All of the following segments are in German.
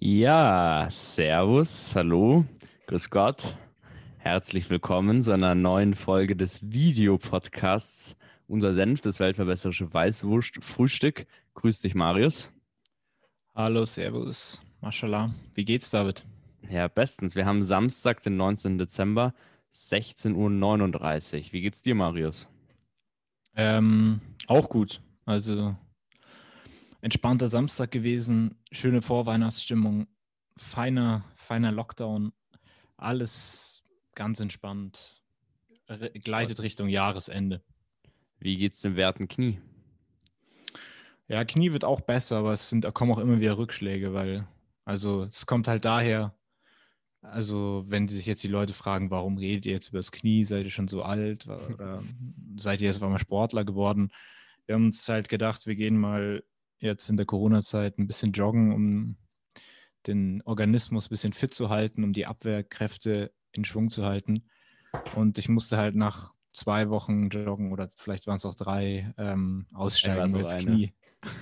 Ja, servus, hallo, grüß Gott, herzlich willkommen zu einer neuen Folge des Videopodcasts Unser Senf, das weltverbesserische Weißwurst-Frühstück. Grüß dich, Marius. Hallo, Servus. Mashallah. Wie geht's, David? Ja, bestens. Wir haben Samstag, den 19. Dezember, 16:39 Uhr. Wie geht's dir, Marius? Auch gut. Also entspannter Samstag gewesen, schöne Vorweihnachtsstimmung, feiner Lockdown, alles ganz entspannt, gleitet Richtung Jahresende. Wie geht's dem werten Knie? Ja, Knie wird auch besser, aber da kommen auch immer wieder Rückschläge, also es kommt halt daher, also wenn sich jetzt die Leute fragen, warum redet ihr jetzt über das Knie, seid ihr schon so alt oder seid ihr jetzt auf einmal Sportler geworden? Wir haben uns halt gedacht, wir gehen mal jetzt in der Corona-Zeit ein bisschen joggen, um den Organismus ein bisschen fit zu halten, um die Abwehrkräfte in Schwung zu halten. Und ich musste halt nach 2 Wochen joggen oder vielleicht waren es auch 3 aussteigen, weil das Knie.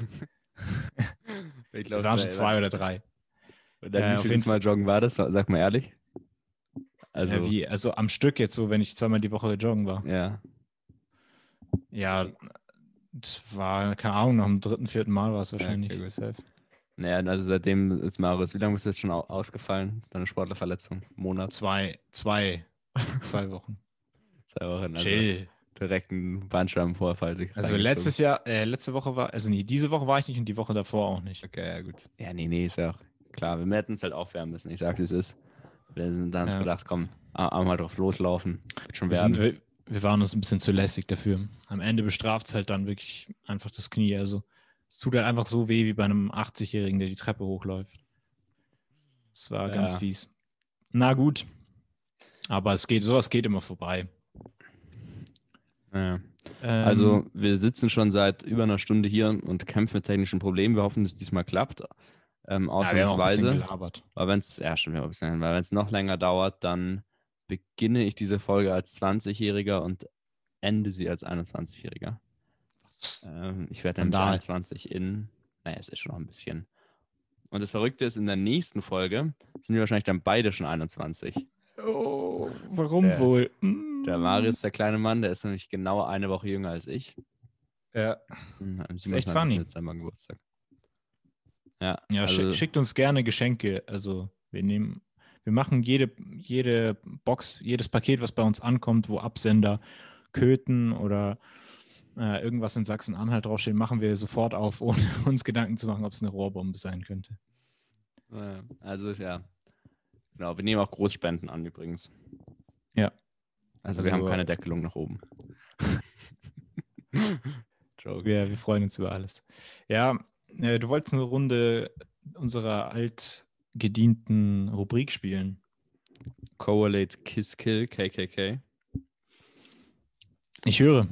Ich Es glaube, waren schon 2 oder 3. Und dann, wie Auf vieles jeden Fall. Mal joggen war das? Sag mal ehrlich. Also, Also am Stück jetzt so, wenn ich 2-mal die Woche joggen war. ja. Ja, das war, keine Ahnung, nach dem 3., 4. Mal war es wahrscheinlich. Okay, gut. Safe. Naja, also seitdem ist Marius, wie lange bist du jetzt schon ausgefallen? Deine Sportlerverletzung? Monat? 2 Wochen. 2 Wochen, also Chill. direkt ein Bandscheibenvorfall sich Also reingezogen. letzte Woche war, also nee, diese Woche war ich nicht und die Woche davor auch nicht. Okay, ja gut. Ja, nee, ist ja auch klar. Wir hätten es halt aufwärmen müssen. Ich sag's, wie es ist. Da haben wir uns Ja. gedacht, komm, mal drauf loslaufen. Wird schon Wir, sind, werden. wir, wir waren uns ein bisschen zu lässig dafür. Am Ende bestraft es halt dann wirklich einfach das Knie. Also es tut halt einfach so weh wie bei einem 80-Jährigen, der die Treppe hochläuft. Das war ganz Ja. fies. Na gut. Aber sowas geht immer vorbei. Ja. Ähm, Also, wir sitzen schon seit über einer Stunde hier und kämpfen mit technischen Problemen. Wir hoffen, dass es diesmal klappt. wir haben auch ein bisschen Ausnahmsweise. gelabert. Aber ja, stimmt, wir haben ein bisschen, weil wenn es noch länger dauert, dann beginne ich diese Folge als 20-Jähriger und ende sie als 21-Jähriger. Ich werde nämlich Skandal. 21 naja, es ist schon noch ein bisschen. Und das Verrückte ist, in der nächsten Folge sind wir wahrscheinlich dann beide schon 21. Oh, warum Der, wohl? der Marius, der kleine Mann, der ist nämlich genau eine Woche jünger als ich. Ja, Am ist echt 27. funny. Dezember Geburtstag. Ja, Ja, also schickt uns gerne Geschenke. Also wir machen jede Box, jedes Paket, was bei uns ankommt, wo Absender Köthen oder irgendwas in Sachsen-Anhalt draufsteht, machen wir sofort auf, ohne uns Gedanken zu machen, ob es eine Rohrbombe sein könnte. ja. Genau, wir nehmen auch Großspenden an übrigens. Ja. Also wir haben keine Deckelung nach oben. Joke. Wir freuen uns über alles. Ja, du wolltest eine Runde unserer altgedienten Rubrik spielen. Correlate Kiss Kill, KKK. Ich höre.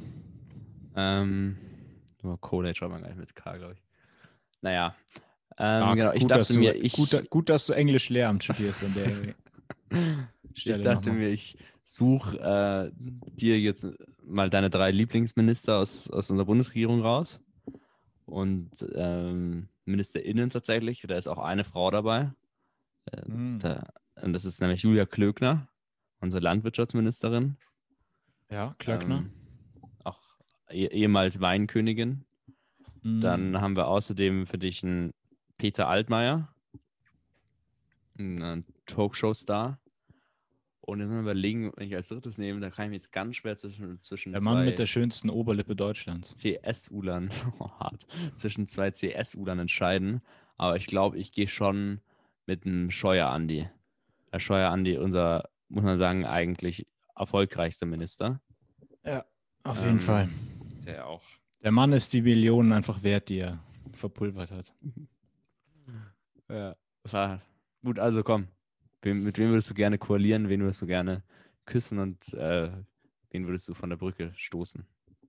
Correlate schreibt man gar nicht mit K, glaube ich. Naja. Genau, ich dachte mir, gut, dass du Englisch Lehramt studierst an der Stelle. Ich dachte mir, ich suche dir jetzt mal deine 3 Lieblingsminister aus unserer Bundesregierung raus. Und MinisterInnen tatsächlich, da ist auch eine Frau dabei. Und das ist nämlich Julia Klöckner, unsere Landwirtschaftsministerin. Ja, Klöckner. Auch ehemals Weinkönigin. Dann haben wir außerdem für dich einen Peter Altmaier, einen Talkshow-Star. Und jetzt mal überlegen, wenn ich als drittes nehme, da kann ich mich jetzt ganz schwer zwischen der zwei Mann mit der schönsten Oberlippe Deutschlands. CSU-Lern, hart, zwischen 2 CSU-Lern entscheiden. Aber ich glaube, ich gehe schon mit einem Scheuer-Andi. Der Scheuer-Andi, unser, muss man sagen, eigentlich erfolgreichster Minister. Ja, auf jeden Fall. Der auch. Der Mann ist die Millionen einfach wert, die er verpulvert hat. Ja, gut, also komm. Mit wem würdest du gerne koalieren? Wen würdest du gerne küssen und wen würdest du von der Brücke stoßen?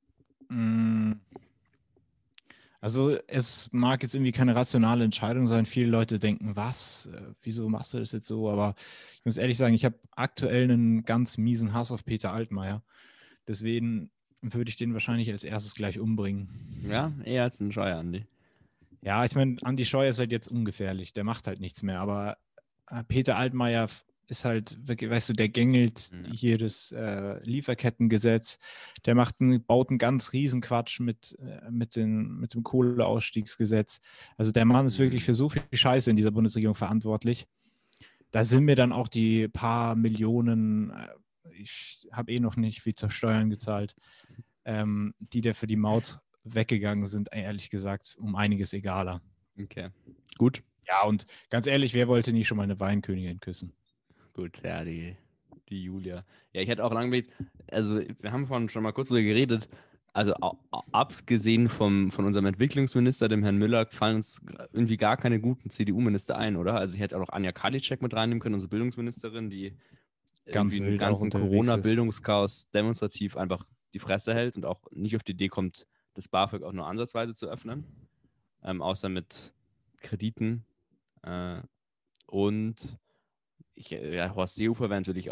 Also es mag jetzt irgendwie keine rationale Entscheidung sein. Viele Leute denken, was? Wieso machst du das jetzt so? Aber ich muss ehrlich sagen, ich habe aktuell einen ganz miesen Hass auf Peter Altmaier. Deswegen würde ich den wahrscheinlich als erstes gleich umbringen. Ja, eher als ein Scheuer, Andi. Ja, ich meine, Andi Scheuer ist halt jetzt ungefährlich, der macht halt nichts mehr, aber Peter Altmaier ist halt, wirklich, weißt du, der gängelt Ja. hier das Lieferkettengesetz, der baut einen ganz riesen Quatsch mit dem Kohleausstiegsgesetz. Also der Mann ist wirklich Mhm. für so viel Scheiße in dieser Bundesregierung verantwortlich. Da sind mir dann auch die paar Millionen, ich habe eh noch nicht viel zur Steuern gezahlt, die der für die Maut weggegangen sind, ehrlich gesagt, um einiges egaler. Okay. Gut. Ja, und ganz ehrlich, wer wollte nie schon mal eine Weinkönigin küssen? Gut, ja, die Julia. Ja, ich hätte auch lange mit, also wir haben vorhin schon mal kurz darüber geredet, also abgesehen von unserem Entwicklungsminister, dem Herrn Müller, fallen uns irgendwie gar keine guten CDU-Minister ein, oder? Also ich hätte auch noch Anja Karliczek mit reinnehmen können, unsere Bildungsministerin, die irgendwie Ganz im wild auch ganzen unterwegs ist. Corona-Bildungschaos demonstrativ einfach die Fresse hält und auch nicht auf die Idee kommt, das BAföG auch nur ansatzweise zu öffnen, außer mit Krediten. Äh, und ja, Horst Seehofer wäre natürlich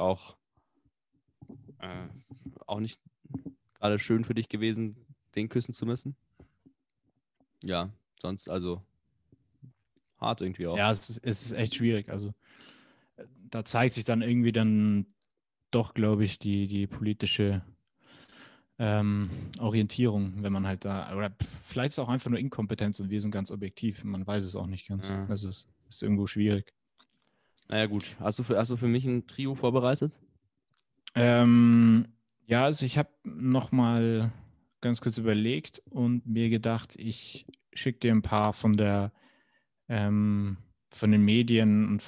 äh, auch nicht gerade schön für dich gewesen, den küssen zu müssen. Ja, sonst also hart irgendwie auch. Ja, es ist echt schwierig. Also da zeigt sich dann irgendwie dann doch, glaube ich, die politische Orientierung, wenn man halt da, oder vielleicht ist es auch einfach nur Inkompetenz und wir sind ganz objektiv. Man weiß es auch nicht ganz. Ja. Also es ist irgendwo schwierig. Naja, gut. Hast du für mich ein Trio vorbereitet? Ähm, ja, also ich habe noch mal ganz kurz überlegt und mir gedacht, ich schicke dir ein paar von den Medien und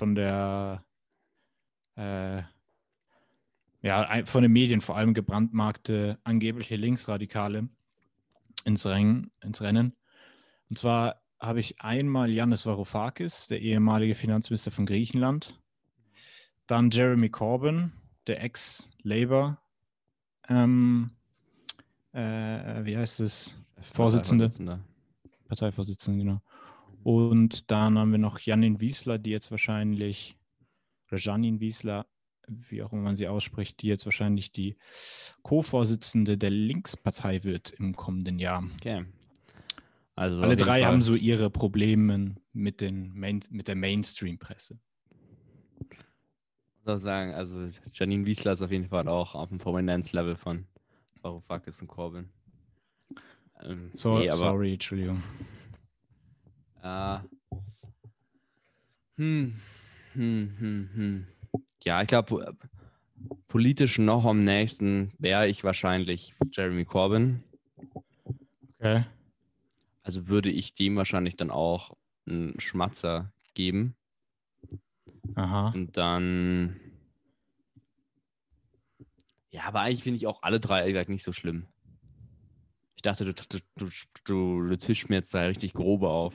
äh, von den Medien vor allem gebrandmarkte angebliche Linksradikale ins Rennen. Und zwar habe ich einmal Yannis Varoufakis, der ehemalige Finanzminister von Griechenland, dann Jeremy Corbyn, der Ex-Labour, ähm, wie heißt es? Vorsitzende, Parteivorsitzender. Parteivorsitzende, genau. Und dann haben wir noch Janine Wiesler, die jetzt wahrscheinlich, oder Janine Wiesler, wie auch immer man sie ausspricht, die jetzt wahrscheinlich die Co-Vorsitzende der Linkspartei wird im kommenden Jahr. Okay. Also Alle auf jeden drei haben Fall. so ihre Probleme mit der Mainstream-Presse. Ich muss auch sagen, also Janine Wiesler ist auf jeden Fall auch auf dem Prominenzlevel von Varoufakis und Corbyn. Nee, aber Sorry, Entschuldigung. äh, hm, hm. Ja, ich glaube, politisch noch am nächsten wäre ich wahrscheinlich Jeremy Corbyn. Okay. Also würde ich dem wahrscheinlich dann auch einen Schmatzer geben. Aha. Und dann, ja, aber eigentlich finde ich auch alle drei ehrlich gesagt nicht so schlimm. Ich dachte, du tischst mir jetzt da richtig grobe auf.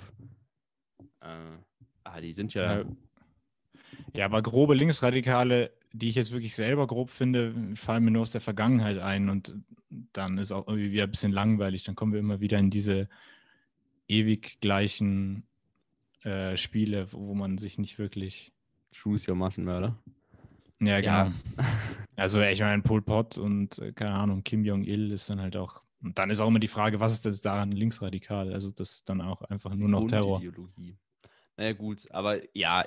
Die sind ja, Ja, ja, aber grobe Linksradikale, die ich jetzt wirklich selber grob finde, fallen mir nur aus der Vergangenheit ein und dann ist auch irgendwie wieder ein bisschen langweilig. Dann kommen wir immer wieder in diese ewig gleichen Spiele, wo man sich nicht wirklich. Choose Your Massenmörder. Ja, Ja, genau. Also ich meine, Pol Pot und keine Ahnung, Kim Jong-il ist dann halt auch. Und dann ist auch immer die Frage, was ist das daran linksradikal? Also das ist dann auch einfach die nur noch Terror. Grundideologie. Naja, gut, aber ja,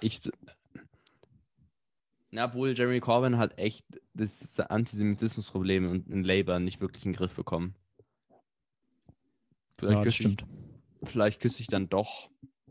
obwohl Jeremy Corbyn hat echt das Antisemitismusproblem in Labour nicht wirklich in den Griff bekommen. Vielleicht Ja, das küsse ich, stimmt. vielleicht küsse ich dann doch.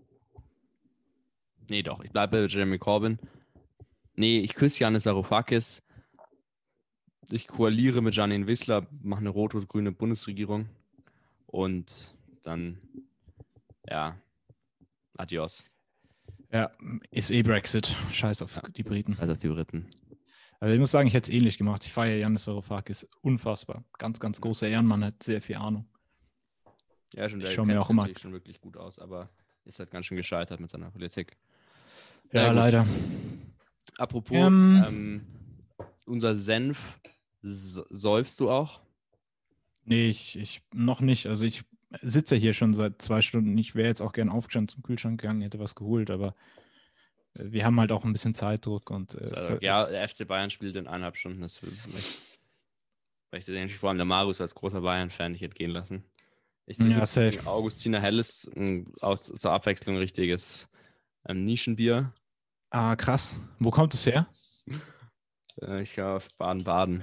Nee, doch, ich bleibe bei Jeremy Corbyn. Nee, ich küsse Yannis Varoufakis. Ich koaliere mit Janine Wissler, mache eine rot-rot-grüne Bundesregierung. Und dann, ja, adios. Ja, ist eh Brexit. Scheiß auf Ja, die Briten. also auf die Briten. Also ich muss sagen, ich hätte es ähnlich gemacht. Ich feiere Yannis Varoufakis unfassbar. Ganz, ganz großer Ehrenmann, hat sehr viel Ahnung. Ja, schon, Ich der schaue mir kennt auch sich immer. natürlich schon wirklich gut aus, aber ist halt ganz schön gescheitert mit seiner Politik. Na ja, Ja, gut. leider. Apropos, unser Senf, säufst du auch? Nee, ich noch nicht. Also ich sitze hier schon seit 2 Stunden. Ich wäre jetzt auch gern aufgestanden zum Kühlschrank gegangen, hätte was geholt, aber wir haben halt auch ein bisschen Zeitdruck und Ja, der FC Bayern spielt in 1,5 Stunden. Das möchte ich vor allem der Marius als großer Bayern-Fan nicht entgehen lassen. Ich trinke Ja, jetzt safe. ein Augustiner Helles, zur Abwechslung richtiges Nischenbier. Ah, krass. Wo kommt es her? Ich glaube aus Baden-Baden.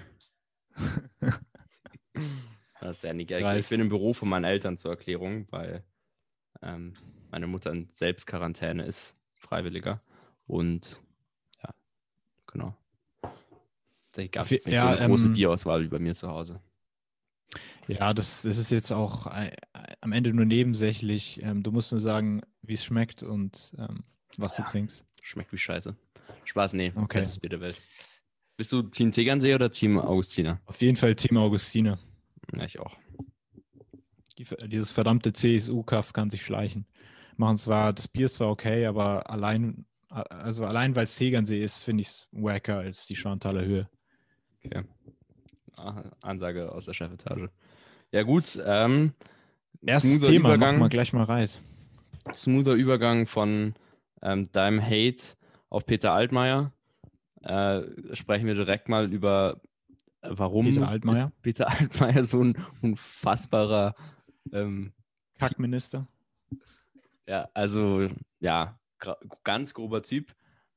Das ist ja nicht geil. Ich Dreist. bin im Büro von meinen Eltern zur Erklärung, weil meine Mutter in Selbstquarantäne ist, Freiwilliger. Und ja, genau. Da gab es jetzt nicht so Ja, eine große Bierauswahl wie bei mir zu Hause. ja, das ist jetzt auch am Ende nur nebensächlich. Du musst nur sagen, wie es schmeckt und was du Ja, trinkst. schmeckt wie Scheiße. Spaß, nee. Okay. Bestes Bier der Welt. Bist du Team Tegernsee oder Team Augustiner? Auf jeden Fall Team Augustine. Ja, ich auch. Dieses verdammte CSU-Kaff kann sich schleichen. Das Bier ist zwar okay, aber allein weil es Tegernsee ist, finde ich es wacker als die Schwanthaler Höhe. Okay. Ansage aus der Chefetage. Ja, gut. Erstes Thema, machen wir gleich mal rein. Smoother Übergang von deinem Hate auf Peter Altmaier. Sprechen wir direkt mal über, warum ist Peter Altmaier so ein unfassbarer Kackminister. Ja, also, ja, ganz grober Typ.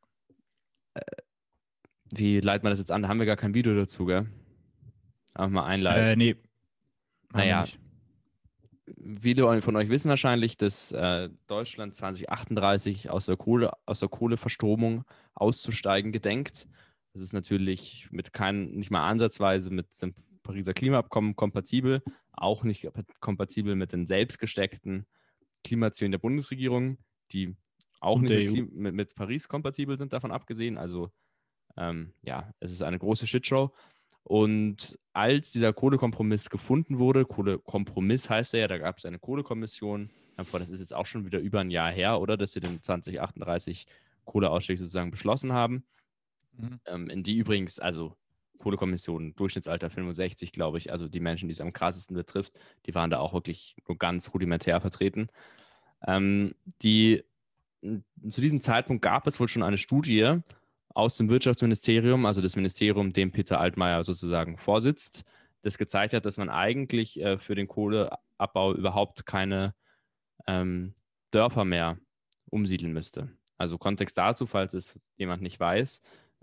Wie leitet man das jetzt an? Da haben wir gar kein Video dazu, gell? Einfach mal einleiten. Nee. Naja, viele von euch wissen wahrscheinlich, dass Deutschland 2038 aus der Kohleverstromung auszusteigen gedenkt. Das ist natürlich nicht mal ansatzweise mit dem Pariser Klimaabkommen kompatibel, auch nicht kompatibel mit den selbst gesteckten Klimazielen der Bundesregierung, die auch und nicht mit Paris kompatibel sind, davon abgesehen. Also ja, es ist eine große Shitshow. Und als dieser Kohlekompromiss gefunden wurde, Kohlekompromiss heißt ja, da gab es eine Kohlekommission, das ist jetzt auch schon wieder über ein Jahr her, oder, dass sie den 2038 Kohleausstieg sozusagen beschlossen haben, in die übrigens, also Kohlekommission, Durchschnittsalter 65, glaube ich, also die Menschen, die es am krassesten betrifft, die waren da auch wirklich nur ganz rudimentär vertreten. Zu diesem Zeitpunkt gab es wohl schon eine Studie aus dem Wirtschaftsministerium, also das Ministerium, dem Peter Altmaier sozusagen vorsitzt, das gezeigt hat, dass man eigentlich für den Kohleabbau überhaupt keine Dörfer mehr umsiedeln müsste. Also Kontext dazu, falls es jemand nicht weiß,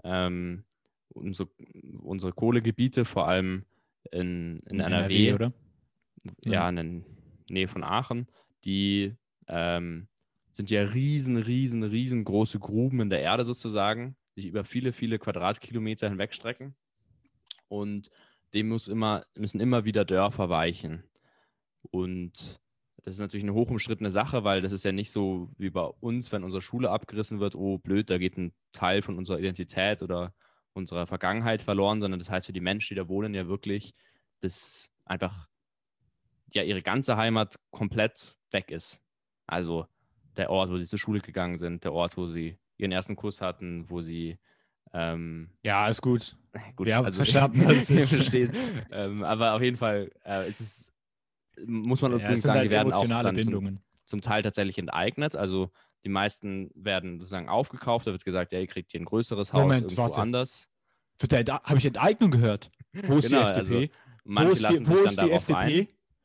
unsere Kohlegebiete, vor allem in NRW, oder? Ja, in der Nähe von Aachen, die sind ja riesengroße Gruben in der Erde sozusagen, die sich über viele, viele Quadratkilometer hinwegstrecken. Und dem müssen immer wieder Dörfer weichen. Und das ist natürlich eine hochumstrittene Sache, weil das ist ja nicht so wie bei uns, wenn unsere Schule abgerissen wird, oh blöd, da geht ein Teil von unserer Identität oder unserer Vergangenheit verloren, sondern das heißt für die Menschen, die da wohnen, ja wirklich, dass einfach ja ihre ganze Heimat komplett weg ist. Also der Ort, wo sie zur Schule gegangen sind, der Ort, wo sie ihren ersten Kuss hatten, wo sie ja, ist gut. gut, Wir haben also, verstanden, was es versteht. Aber auf jeden Fall muss man übrigens sagen, halt die werden auch emotionale dann Bindungen. zum Teil tatsächlich enteignet. Also die meisten werden sozusagen aufgekauft. Da wird gesagt, ja, ihr kriegt hier ein größeres Haus irgendwo anders. Habe ich Enteignung gehört? Wo ist Genau, die FDP? also manche lassen sich dann darauf FDP?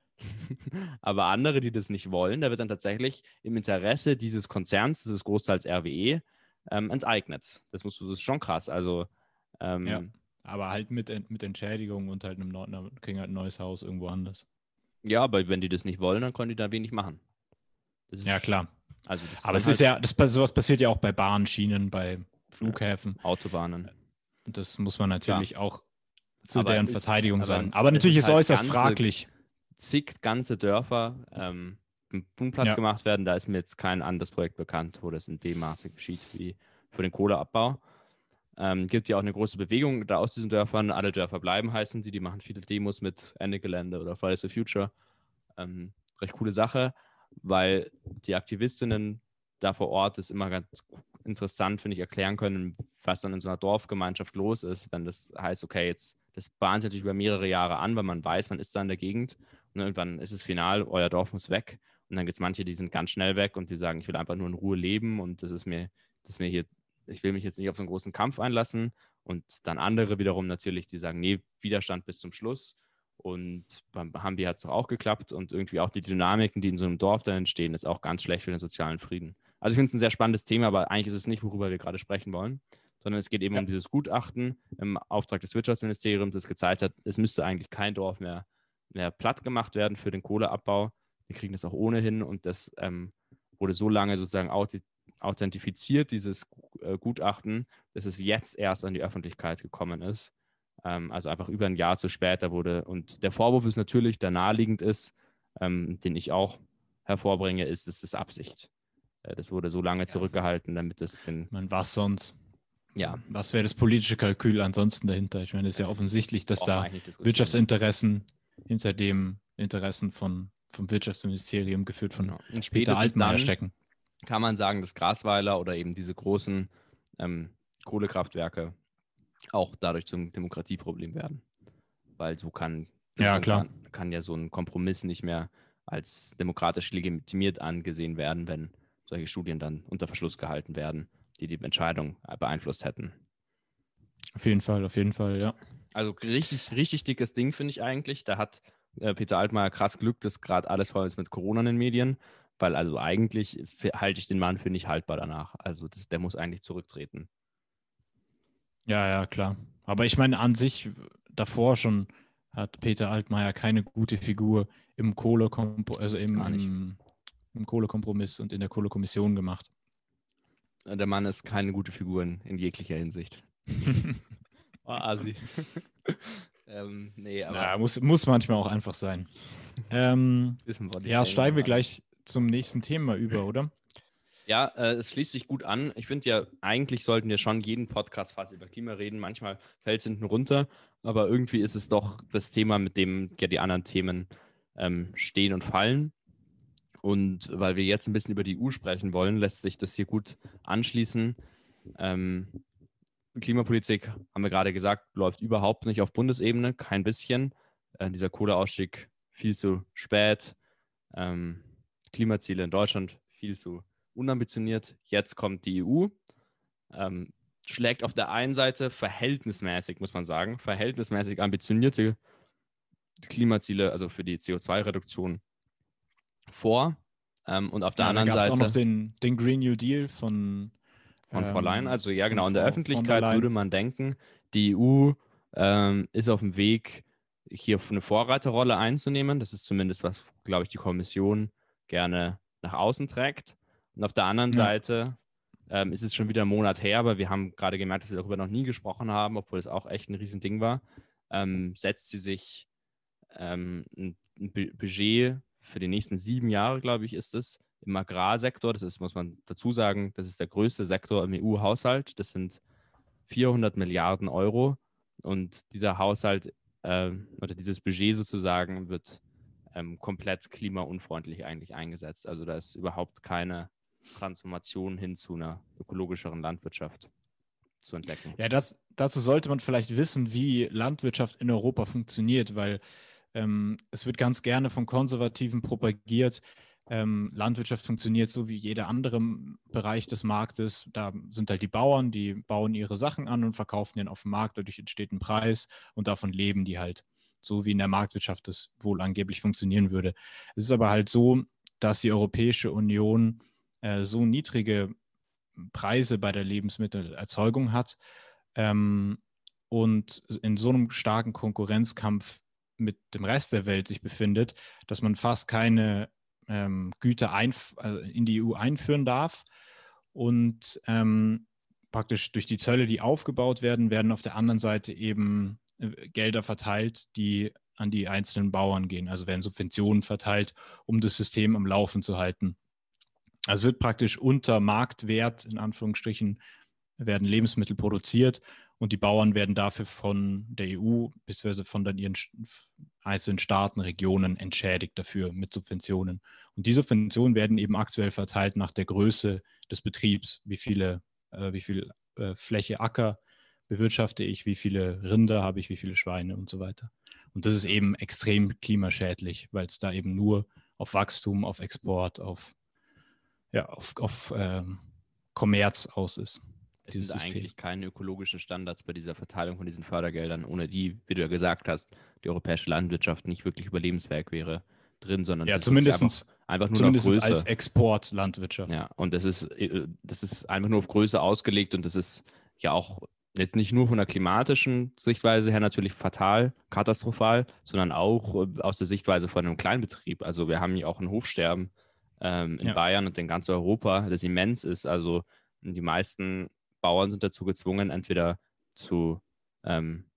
Aber andere, die das nicht wollen, da wird dann tatsächlich im Interesse dieses Konzerns, dieses Großteils RWE, enteignet. Das ist schon krass. Also ja, aber halt mit Entschädigung und halt kriegen halt ein neues Haus irgendwo anders. Ja, aber wenn die das nicht wollen, dann können die da wenig machen. Ja, klar. Also aber es ist ja, sowas passiert ja auch bei Bahnschienen, bei Flughäfen. Autobahnen. Das muss man natürlich auch zu deren Verteidigung sagen. Aber natürlich ist es äußerst fraglich. Zig ganze Dörfer platt gemacht werden. Da ist mir jetzt kein anderes Projekt bekannt, wo das in dem Maße geschieht wie für den Kohleabbau. Gibt ja auch eine große Bewegung da aus diesen Dörfern. Alle Dörfer bleiben heißen die machen viele Demos mit Ende Gelände oder Fridays for Future. Recht coole Sache, weil die Aktivistinnen da vor Ort es immer ganz interessant, finde ich, erklären können, was dann in so einer Dorfgemeinschaft los ist, wenn das heißt, okay, jetzt das bahnt sich natürlich über mehrere Jahre an, weil man weiß, man ist da in der Gegend und irgendwann ist es final, euer Dorf muss weg und dann gibt es manche, die sind ganz schnell weg und die sagen, ich will einfach nur in Ruhe leben und das ist mir hier, ich will mich jetzt nicht auf so einen großen Kampf einlassen und dann andere wiederum natürlich, die sagen, nee, Widerstand bis zum Schluss Und beim Hambi hat es doch auch geklappt und irgendwie auch die Dynamiken, die in so einem Dorf dann entstehen, ist auch ganz schlecht für den sozialen Frieden. Also ich finde es ein sehr spannendes Thema, aber eigentlich ist es nicht, worüber wir gerade sprechen wollen, sondern es geht eben um dieses Gutachten im Auftrag des Wirtschaftsministeriums, das gezeigt hat, es müsste eigentlich kein Dorf mehr platt gemacht werden für den Kohleabbau. Wir kriegen das auch ohnehin und das wurde so lange sozusagen authentifiziert, dieses Gutachten, dass es jetzt erst an die Öffentlichkeit gekommen ist. Also einfach über ein Jahr zu spät. Und der Vorwurf ist natürlich, der naheliegend ist, den ich auch hervorbringe, ist, es ist Absicht. Das wurde so lange zurückgehalten, damit es den. Was sonst? Ja. Was wäre das politische Kalkül ansonsten dahinter? Ich meine, es ist ja offensichtlich, dass da Wirtschaftsinteressen hinter dem Interessen vom Wirtschaftsministerium geführt von Peter Altmaier stecken. Kann man sagen, dass Grasweiler oder eben diese großen Kohlekraftwerke auch dadurch zum Demokratieproblem werden. Weil so kann ja so ein Kompromiss nicht mehr als demokratisch legitimiert angesehen werden, wenn solche Studien dann unter Verschluss gehalten werden, die Entscheidung beeinflusst hätten. Auf jeden Fall, ja. Also richtig, richtig dickes Ding, finde ich eigentlich. Da hat Peter Altmaier krass Glück, dass gerade alles voll ist mit Corona in den Medien, weil also eigentlich halte ich den Mann für nicht haltbar danach. Also der muss eigentlich zurücktreten. Ja, klar. Aber ich meine, an sich, davor schon hat Peter Altmaier keine gute Figur im Kohlekompromiss und in der Kohlekommission gemacht. Der Mann ist keine gute Figur in jeglicher Hinsicht. Asi. Nee, aber. Ja, muss manchmal auch einfach sein. Steigen wir gleich zum nächsten Thema über, oder? Ja, es schließt sich gut an. Ich finde ja, eigentlich sollten wir schon jeden Podcast fast über Klima reden. Manchmal fällt es hinten runter, aber irgendwie ist es doch das Thema, mit dem ja die anderen Themen stehen und fallen. Und weil wir jetzt ein bisschen über die EU sprechen wollen, lässt sich das hier gut anschließen. Klimapolitik, haben wir gerade gesagt, läuft überhaupt nicht auf Bundesebene, kein bisschen. Dieser Kohleausstieg viel zu spät. Klimaziele in Deutschland viel zu unambitioniert. Jetzt kommt die EU, schlägt auf der einen Seite verhältnismäßig, muss man sagen, verhältnismäßig ambitionierte Klimaziele, also für die CO2-Reduktion vor. Und auf der anderen Seite auch noch den Green New Deal von Frau Leyen. Also ja, genau, in der Öffentlichkeit würde man denken, die EU ist auf dem Weg, hier eine Vorreiterrolle einzunehmen. Das ist zumindest, was, glaube ich, die Kommission gerne nach außen trägt. Und auf der anderen Seite ist es schon wieder einen Monat her, aber wir haben gerade gemerkt, dass wir darüber noch nie gesprochen haben, obwohl es auch echt ein Riesending war. Setzt sie sich ein Budget für die nächsten 7 Jahre, glaube ich, ist es, im Agrarsektor. Das ist, muss man dazu sagen, das ist der größte Sektor im EU-Haushalt. Das sind 400 Milliarden Euro. Und dieser Haushalt oder dieses Budget sozusagen wird komplett klimaunfreundlich eigentlich eingesetzt. Also da ist überhaupt keine Transformation hin zu einer ökologischeren Landwirtschaft zu entdecken. Ja, dazu sollte man vielleicht wissen, wie Landwirtschaft in Europa funktioniert, weil es wird ganz gerne von Konservativen propagiert. Landwirtschaft funktioniert so wie jeder andere Bereich des Marktes. Da sind halt die Bauern, die bauen ihre Sachen an und verkaufen den auf dem Markt. Dadurch entsteht ein Preis und davon leben die halt. So wie in der Marktwirtschaft das wohl angeblich funktionieren würde. Es ist aber halt so, dass die Europäische Union so niedrige Preise bei der Lebensmittelerzeugung hat und in so einem starken Konkurrenzkampf mit dem Rest der Welt sich befindet, dass man fast keine Güter in die EU einführen darf. Und praktisch durch die Zölle, die aufgebaut werden, werden auf der anderen Seite eben Gelder verteilt, die an die einzelnen Bauern gehen. Also werden Subventionen verteilt, um das System am Laufen zu halten. Also wird praktisch unter Marktwert, in Anführungsstrichen, werden Lebensmittel produziert und die Bauern werden dafür von der EU bzw. von dann ihren einzelnen Staaten, Regionen entschädigt dafür mit Subventionen. Und die Subventionen werden eben aktuell verteilt nach der Größe des Betriebs, wie viel Fläche Acker bewirtschafte ich, wie viele Rinder habe ich, wie viele Schweine und so weiter. Und das ist eben extrem klimaschädlich, weil es da eben nur auf Wachstum, auf Export, auf Kommerz aus ist. Es dieses sind System. eigentlich keine ökologischen Standards bei dieser Verteilung von diesen Fördergeldern, ohne die, wie du ja gesagt hast, die europäische Landwirtschaft nicht wirklich überlebensfähig wäre drin, sondern es Ja, ist wirklich einfach nur auf zumindest als Größe. Exportlandwirtschaft. Ja, und das ist einfach nur auf Größe ausgelegt und das ist ja auch jetzt nicht nur von der klimatischen Sichtweise her natürlich fatal, katastrophal, sondern auch aus der Sichtweise von einem Kleinbetrieb. Also wir haben ja auch ein Hofsterben in Ja, Bayern und in ganz Europa, das immens ist. Also die meisten Bauern sind dazu gezwungen, entweder ähm,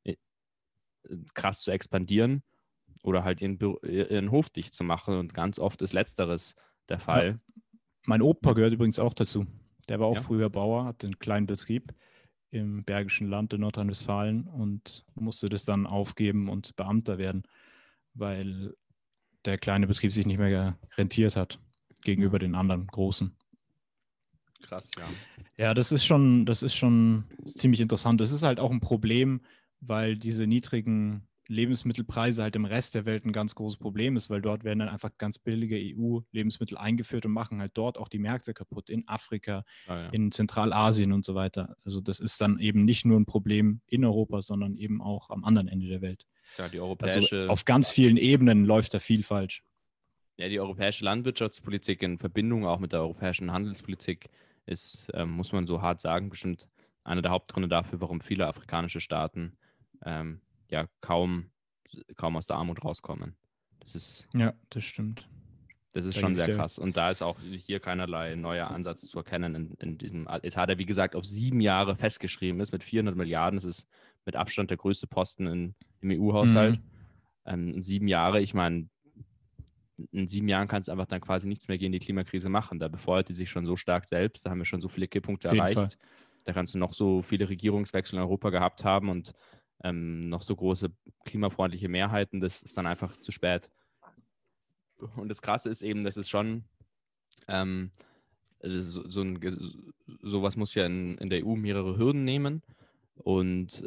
krass zu expandieren oder halt ihren Hof dicht zu machen. Und ganz oft ist Letzteres der ja. Fall. Mein Opa gehört übrigens auch dazu. Der war auch Ja. früher Bauer, hatte einen kleinen Betrieb im Bergischen Land in Nordrhein-Westfalen und musste das dann aufgeben und Beamter werden, weil der kleine Betrieb sich nicht mehr rentiert hat gegenüber Ja. den anderen großen. Krass, ja. Ja, das ist schon ziemlich interessant. Das ist halt auch ein Problem, weil diese niedrigen Lebensmittelpreise halt im Rest der Welt ein ganz großes Problem ist, weil dort werden dann einfach ganz billige EU-Lebensmittel eingeführt und machen halt dort auch die Märkte kaputt, in Afrika, Ja. in Zentralasien und so weiter. Also das ist dann eben nicht nur ein Problem in Europa, sondern eben auch am anderen Ende der Welt. Ja, Also auf ganz vielen Ebenen läuft da viel falsch. die europäische Landwirtschaftspolitik in Verbindung auch mit der europäischen Handelspolitik ist, muss man so hart sagen, bestimmt einer der Hauptgründe dafür, warum viele afrikanische Staaten ja kaum aus der Armut rauskommen. Das ist, Ja, das stimmt. das ist Da schon gebe ich sehr dir recht. krass. Und da ist auch hier keinerlei neuer Ansatz zu erkennen in diesem Etat, der wie gesagt auf 7 Jahre festgeschrieben ist mit 400 Milliarden. Das ist mit Abstand der größte Posten im EU-Haushalt. Mhm. 7 Jahre, ich meine, in 7 Jahren kannst du einfach dann quasi nichts mehr gegen die Klimakrise machen. Da befeuert die sich schon so stark selbst, da haben wir schon so viele Kipppunkte Auf jeden Fall. erreicht. Da kannst du noch so viele Regierungswechsel in Europa gehabt haben und noch so große klimafreundliche Mehrheiten, das ist dann einfach zu spät. Und das Krasse ist eben, dass es schon ähm, sowas muss ja in der EU mehrere Hürden nehmen. Und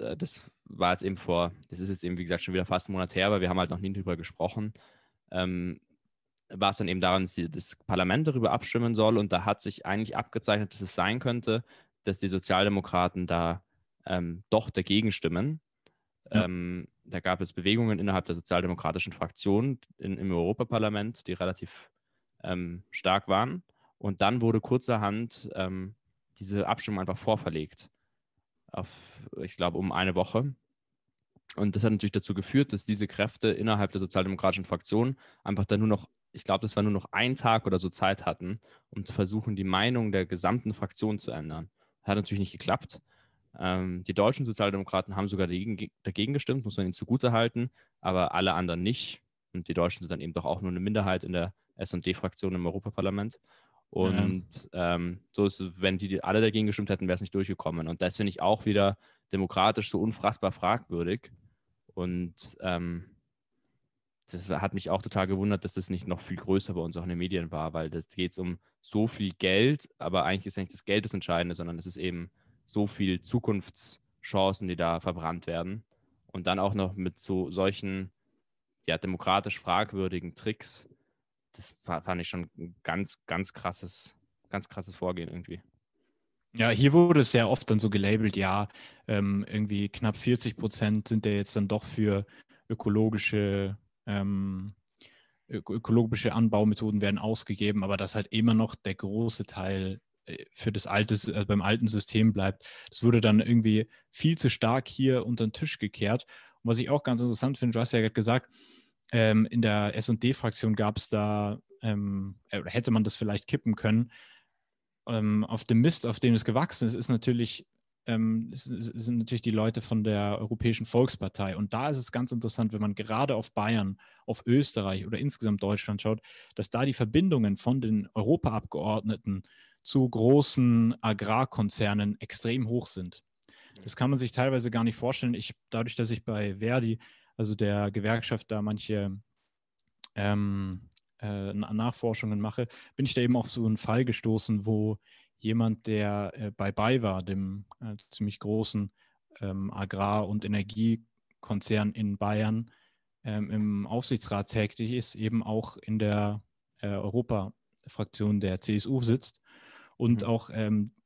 das ist jetzt eben, wie gesagt, schon wieder fast einen Monat her, aber wir haben halt noch nie drüber gesprochen. Ähm, War es dann eben daran, dass das Parlament darüber abstimmen soll. Und da hat sich eigentlich abgezeichnet, dass es sein könnte, dass die Sozialdemokraten da doch dagegen stimmen. Ja. Da gab es Bewegungen innerhalb der sozialdemokratischen Fraktion im Europaparlament, die relativ stark waren. Und dann wurde kurzerhand diese Abstimmung einfach vorverlegt auf, ich glaube, um eine Woche. Und das hat natürlich dazu geführt, dass diese Kräfte innerhalb der sozialdemokratischen Fraktion einfach dann nur noch, ich glaube, das war nur noch ein Tag oder so Zeit hatten, um zu versuchen, die Meinung der gesamten Fraktion zu ändern. Hat natürlich nicht geklappt. Die deutschen Sozialdemokraten haben sogar dagegen gestimmt, muss man ihnen zugutehalten, aber alle anderen nicht. Und die Deutschen sind dann eben doch auch nur eine Minderheit in der S&D-Fraktion im Europaparlament. Ja. Und so ist es, wenn die alle dagegen gestimmt hätten, wäre es nicht durchgekommen. Und das finde ich auch wieder demokratisch so unfassbar fragwürdig. Und das hat mich auch total gewundert, dass das nicht noch viel größer bei uns auch in den Medien war, weil das geht um so viel Geld, aber eigentlich ist nicht das Geld das Entscheidende, sondern es ist eben so viel Zukunftschancen, die da verbrannt werden. Und dann auch noch mit solchen ja, demokratisch fragwürdigen Tricks. Fand ich schon ein ganz krasses Vorgehen irgendwie. Ja, hier wurde es sehr oft dann so gelabelt, ja, irgendwie knapp 40% sind ja jetzt dann doch für ökologische, ökologische Anbaumethoden werden ausgegeben, aber dass halt immer noch der große Teil für das beim alten System bleibt. Das wurde dann irgendwie viel zu stark hier unter den Tisch gekehrt. Und was ich auch ganz interessant finde, du hast ja gerade gesagt, in der S&D-Fraktion gab es da, hätte man das vielleicht kippen können, auf dem Mist, auf dem es gewachsen ist, sind natürlich die Leute von der Europäischen Volkspartei. Und da ist es ganz interessant, wenn man gerade auf Bayern, auf Österreich oder insgesamt Deutschland schaut, dass da die Verbindungen von den Europaabgeordneten zu großen Agrarkonzernen extrem hoch sind. Das kann man sich teilweise gar nicht vorstellen. Dadurch, dass ich bei Verdi, also der Gewerkschaft, da manche Nachforschungen mache, bin ich da eben auf so einen Fall gestoßen, wo jemand, der bei BayWa, dem ziemlich großen Agrar- und Energiekonzern in Bayern, im Aufsichtsrat tätig ist, eben auch in der Europafraktion der CSU sitzt und Mhm. auch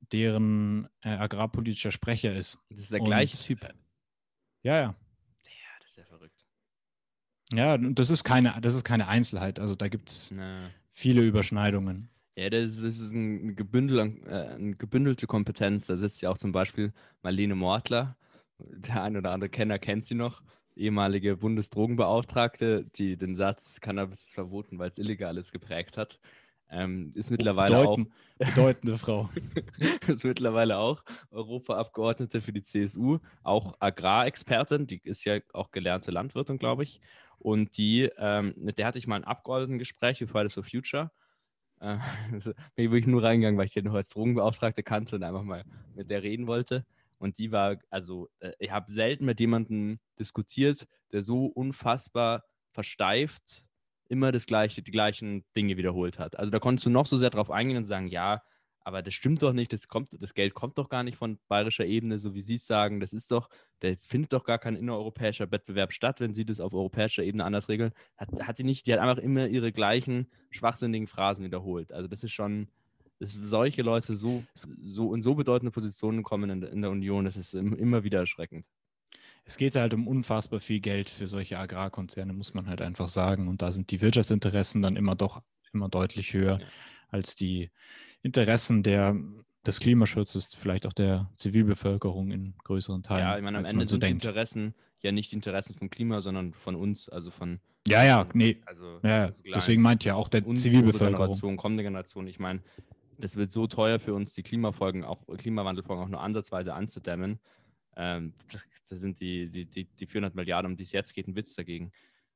deren agrarpolitischer Sprecher ist. Das ist der gleiche Typ. Ja. Ja, das ist ja verrügt. Ja, und das ist keine Einzelheit. Also da gibt es viele Überschneidungen. Ja, das ist eine gebündelte Kompetenz. Da sitzt ja auch zum Beispiel Marlene Mortler. Der ein oder andere Kenner kennt sie noch. Ehemalige Bundesdrogenbeauftragte, die den Satz Cannabis ist verboten, weil es illegal ist, geprägt hat. Ist mittlerweile bedeutende Frau. Ist mittlerweile auch Europaabgeordnete für die CSU, auch Agrarexpertin, die ist ja auch gelernte Landwirtin, glaube ich. Und mit der hatte ich mal ein Abgeordnetengespräch für Fridays for Future. Also bin ich wirklich nur reingegangen, weil ich den noch als Drogenbeauftragte kannte und einfach mal mit der reden wollte. Und die war, also ich habe selten mit jemandem diskutiert, der so unfassbar versteift immer die gleichen Dinge wiederholt hat. Also da konntest du noch so sehr drauf eingehen und sagen, ja, aber das stimmt doch nicht, das Geld kommt doch gar nicht von bayerischer Ebene, so wie Sie es sagen, der findet doch gar kein innereuropäischer Wettbewerb statt, wenn Sie das auf europäischer Ebene anders regeln. Hat die nicht, die hat einfach immer ihre gleichen schwachsinnigen Phrasen wiederholt. Also das ist schon, dass solche Leute so in so bedeutende Positionen kommen in der Union, das ist immer wieder erschreckend. Es geht halt um unfassbar viel Geld für solche Agrarkonzerne, muss man halt einfach sagen. Und da sind die Wirtschaftsinteressen dann immer deutlich höher als die Interessen des Klimaschutzes, vielleicht auch der Zivilbevölkerung in größeren Teilen. Ja, ich meine, am Ende sind die Interessen ja nicht die Interessen vom Klima, sondern von uns, also von. Nee. Also deswegen meint ja auch der Zivilbevölkerung. Kommende Generation. Ich meine, das wird so teuer für uns, die Klimawandelfolgen auch nur ansatzweise anzudämmen. Das sind die 400 Milliarden, um die es jetzt geht, ein Witz dagegen.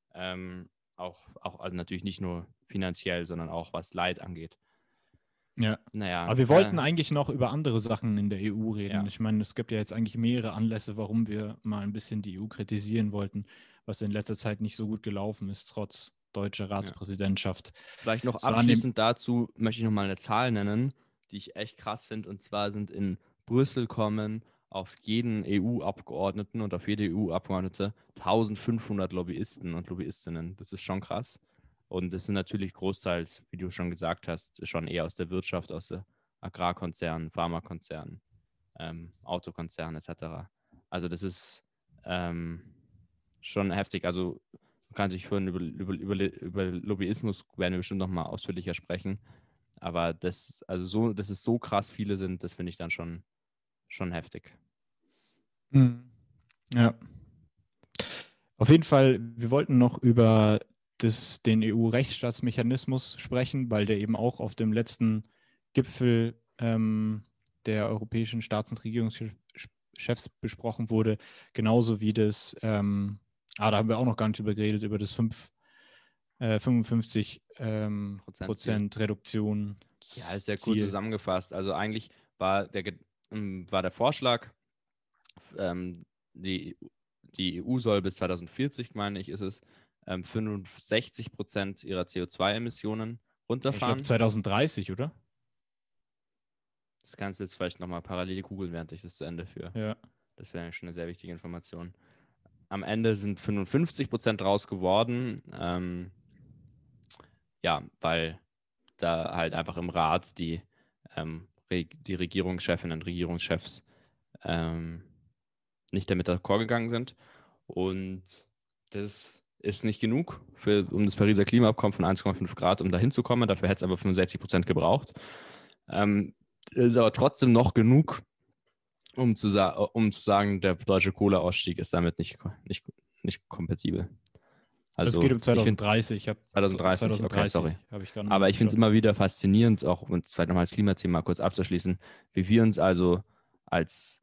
Also natürlich nicht nur finanziell, sondern auch was Leid angeht. Ja. Naja. Aber wir wollten eigentlich noch über andere Sachen in der EU reden. Ja. Ich meine, es gibt ja jetzt eigentlich mehrere Anlässe, warum wir mal ein bisschen die EU kritisieren wollten, was in letzter Zeit nicht so gut gelaufen ist, trotz deutscher Ratspräsidentschaft. Vielleicht noch abschließend dazu möchte ich noch mal eine Zahl nennen, die ich echt krass finde. Und zwar sind in Brüssel kommen auf jeden EU-Abgeordneten und auf jede EU-Abgeordnete 1500 Lobbyisten und Lobbyistinnen. Das ist schon krass. Und das sind natürlich großteils, wie du schon gesagt hast, schon eher aus der Wirtschaft, aus der Agrarkonzernen, Pharmakonzernen, Autokonzernen etc. Also das ist schon heftig. Also man kann sich vorhin über Lobbyismus werden wir bestimmt nochmal ausführlicher sprechen. Aber dass es so krass viele sind, das finde ich dann schon heftig. Ja. Auf jeden Fall, wir wollten noch über den EU-Rechtsstaatsmechanismus sprechen, weil der eben auch auf dem letzten Gipfel der europäischen Staats- und Regierungschefs besprochen wurde, genauso wie das, da haben wir auch noch gar nicht drüber geredet, über das 55% Reduktion. Ja, ist ja kurz zusammengefasst. Also eigentlich war der Vorschlag, die EU soll bis 2040, meine ich, ist es, 65% ihrer CO2-Emissionen runterfahren. Ich glaube 2030, oder? Das kannst du jetzt vielleicht nochmal parallel googeln, während ich das zu Ende führe. Ja. Das wäre schon eine sehr wichtige Information. Am Ende sind 55% raus geworden. Weil da halt einfach im Rat die Regierungschefinnen und Regierungschefs nicht damit d'accord gegangen sind. Und das ist nicht genug, um das Pariser Klimaabkommen von 1,5 Grad, um da hinzukommen. Dafür hätte es aber 65% gebraucht. Ist aber trotzdem noch genug, um zu sagen, der deutsche Kohleausstieg ist damit nicht kompatibel. Also, es geht um 2030. 2030, okay, sorry. Aber ich finde es immer wieder faszinierend, auch um vielleicht nochmal das Klimathema kurz abzuschließen, wie wir uns also als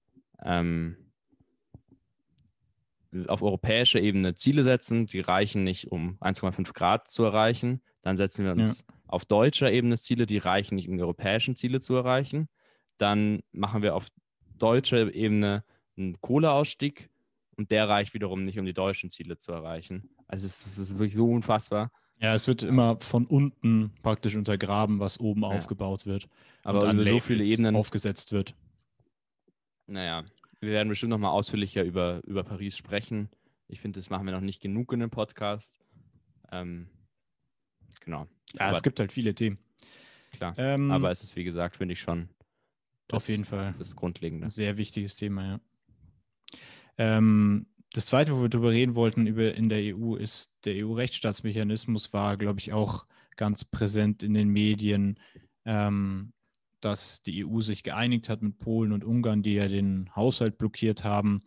auf europäischer Ebene Ziele setzen, die reichen nicht, um 1,5 Grad zu erreichen. Dann setzen wir uns auf deutscher Ebene Ziele, die reichen nicht, um die europäischen Ziele zu erreichen. Dann machen wir auf deutscher Ebene einen Kohleausstieg und der reicht wiederum nicht, um die deutschen Ziele zu erreichen. Also es ist wirklich so unfassbar. Ja, es wird immer von unten praktisch untergraben, was oben aufgebaut wird. Aber und an so viele Ebenen aufgesetzt wird. Naja, wir werden bestimmt nochmal ausführlicher über Paris sprechen. Ich finde, das machen wir noch nicht genug in dem Podcast. Genau. Ja, es gibt halt viele Themen. Klar, aber es ist, wie gesagt, finde ich schon Auf jeden Fall. Das Grundlegende. Ein sehr wichtiges Thema, ja. Das Zweite, wo wir darüber reden wollten, in der EU, ist der EU-Rechtsstaatsmechanismus, war, glaube ich, auch ganz präsent in den Medien, dass die EU sich geeinigt hat mit Polen und Ungarn, die ja den Haushalt blockiert haben,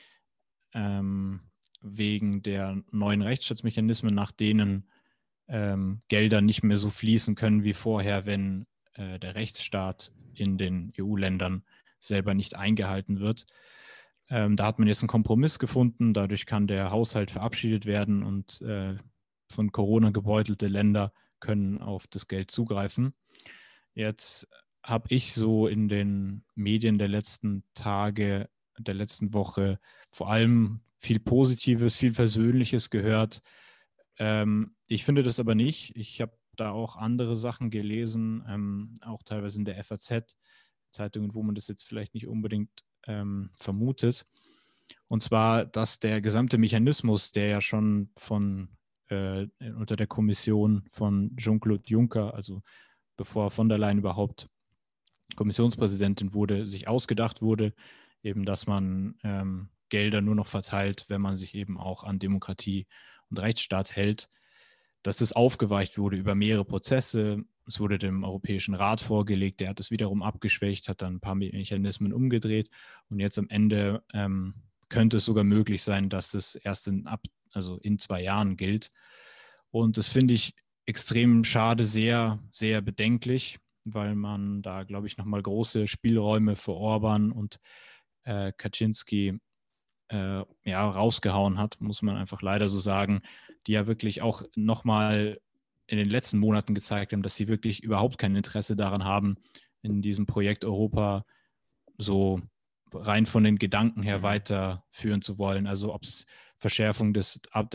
wegen der neuen Rechtsstaatsmechanismen, nach denen Gelder nicht mehr so fließen können wie vorher, wenn der Rechtsstaat in den EU-Ländern selber nicht eingehalten wird. Da hat man jetzt einen Kompromiss gefunden, dadurch kann der Haushalt verabschiedet werden und von Corona gebeutelte Länder können auf das Geld zugreifen. Jetzt habe ich so in den Medien der letzten Tage, der letzten Woche vor allem viel Positives, viel Versöhnliches gehört. Ich finde das aber nicht. Ich habe da auch andere Sachen gelesen, auch teilweise in der FAZ, Zeitungen, wo man das jetzt vielleicht nicht unbedingt vermutet. Und zwar, dass der gesamte Mechanismus, der ja schon unter der Kommission von Jean-Claude Juncker, also bevor von der Leyen überhaupt Kommissionspräsidentin wurde, sich ausgedacht wurde, eben, dass man Gelder nur noch verteilt, wenn man sich eben auch an Demokratie und Rechtsstaat hält, dass das aufgeweicht wurde über mehrere Prozesse. Es wurde dem Europäischen Rat vorgelegt, der hat es wiederum abgeschwächt, hat dann ein paar Mechanismen umgedreht und jetzt am Ende könnte es sogar möglich sein, dass das erst in 2 Jahren gilt. Und das finde ich extrem schade, sehr, sehr bedenklich, weil man da, glaube ich, nochmal große Spielräume für Orban und Kaczynski rausgehauen hat, muss man einfach leider so sagen, die ja wirklich auch nochmal in den letzten Monaten gezeigt haben, dass sie wirklich überhaupt kein Interesse daran haben, in diesem Projekt Europa so rein von den Gedanken her weiterführen zu wollen. Also ob es Verschärfung der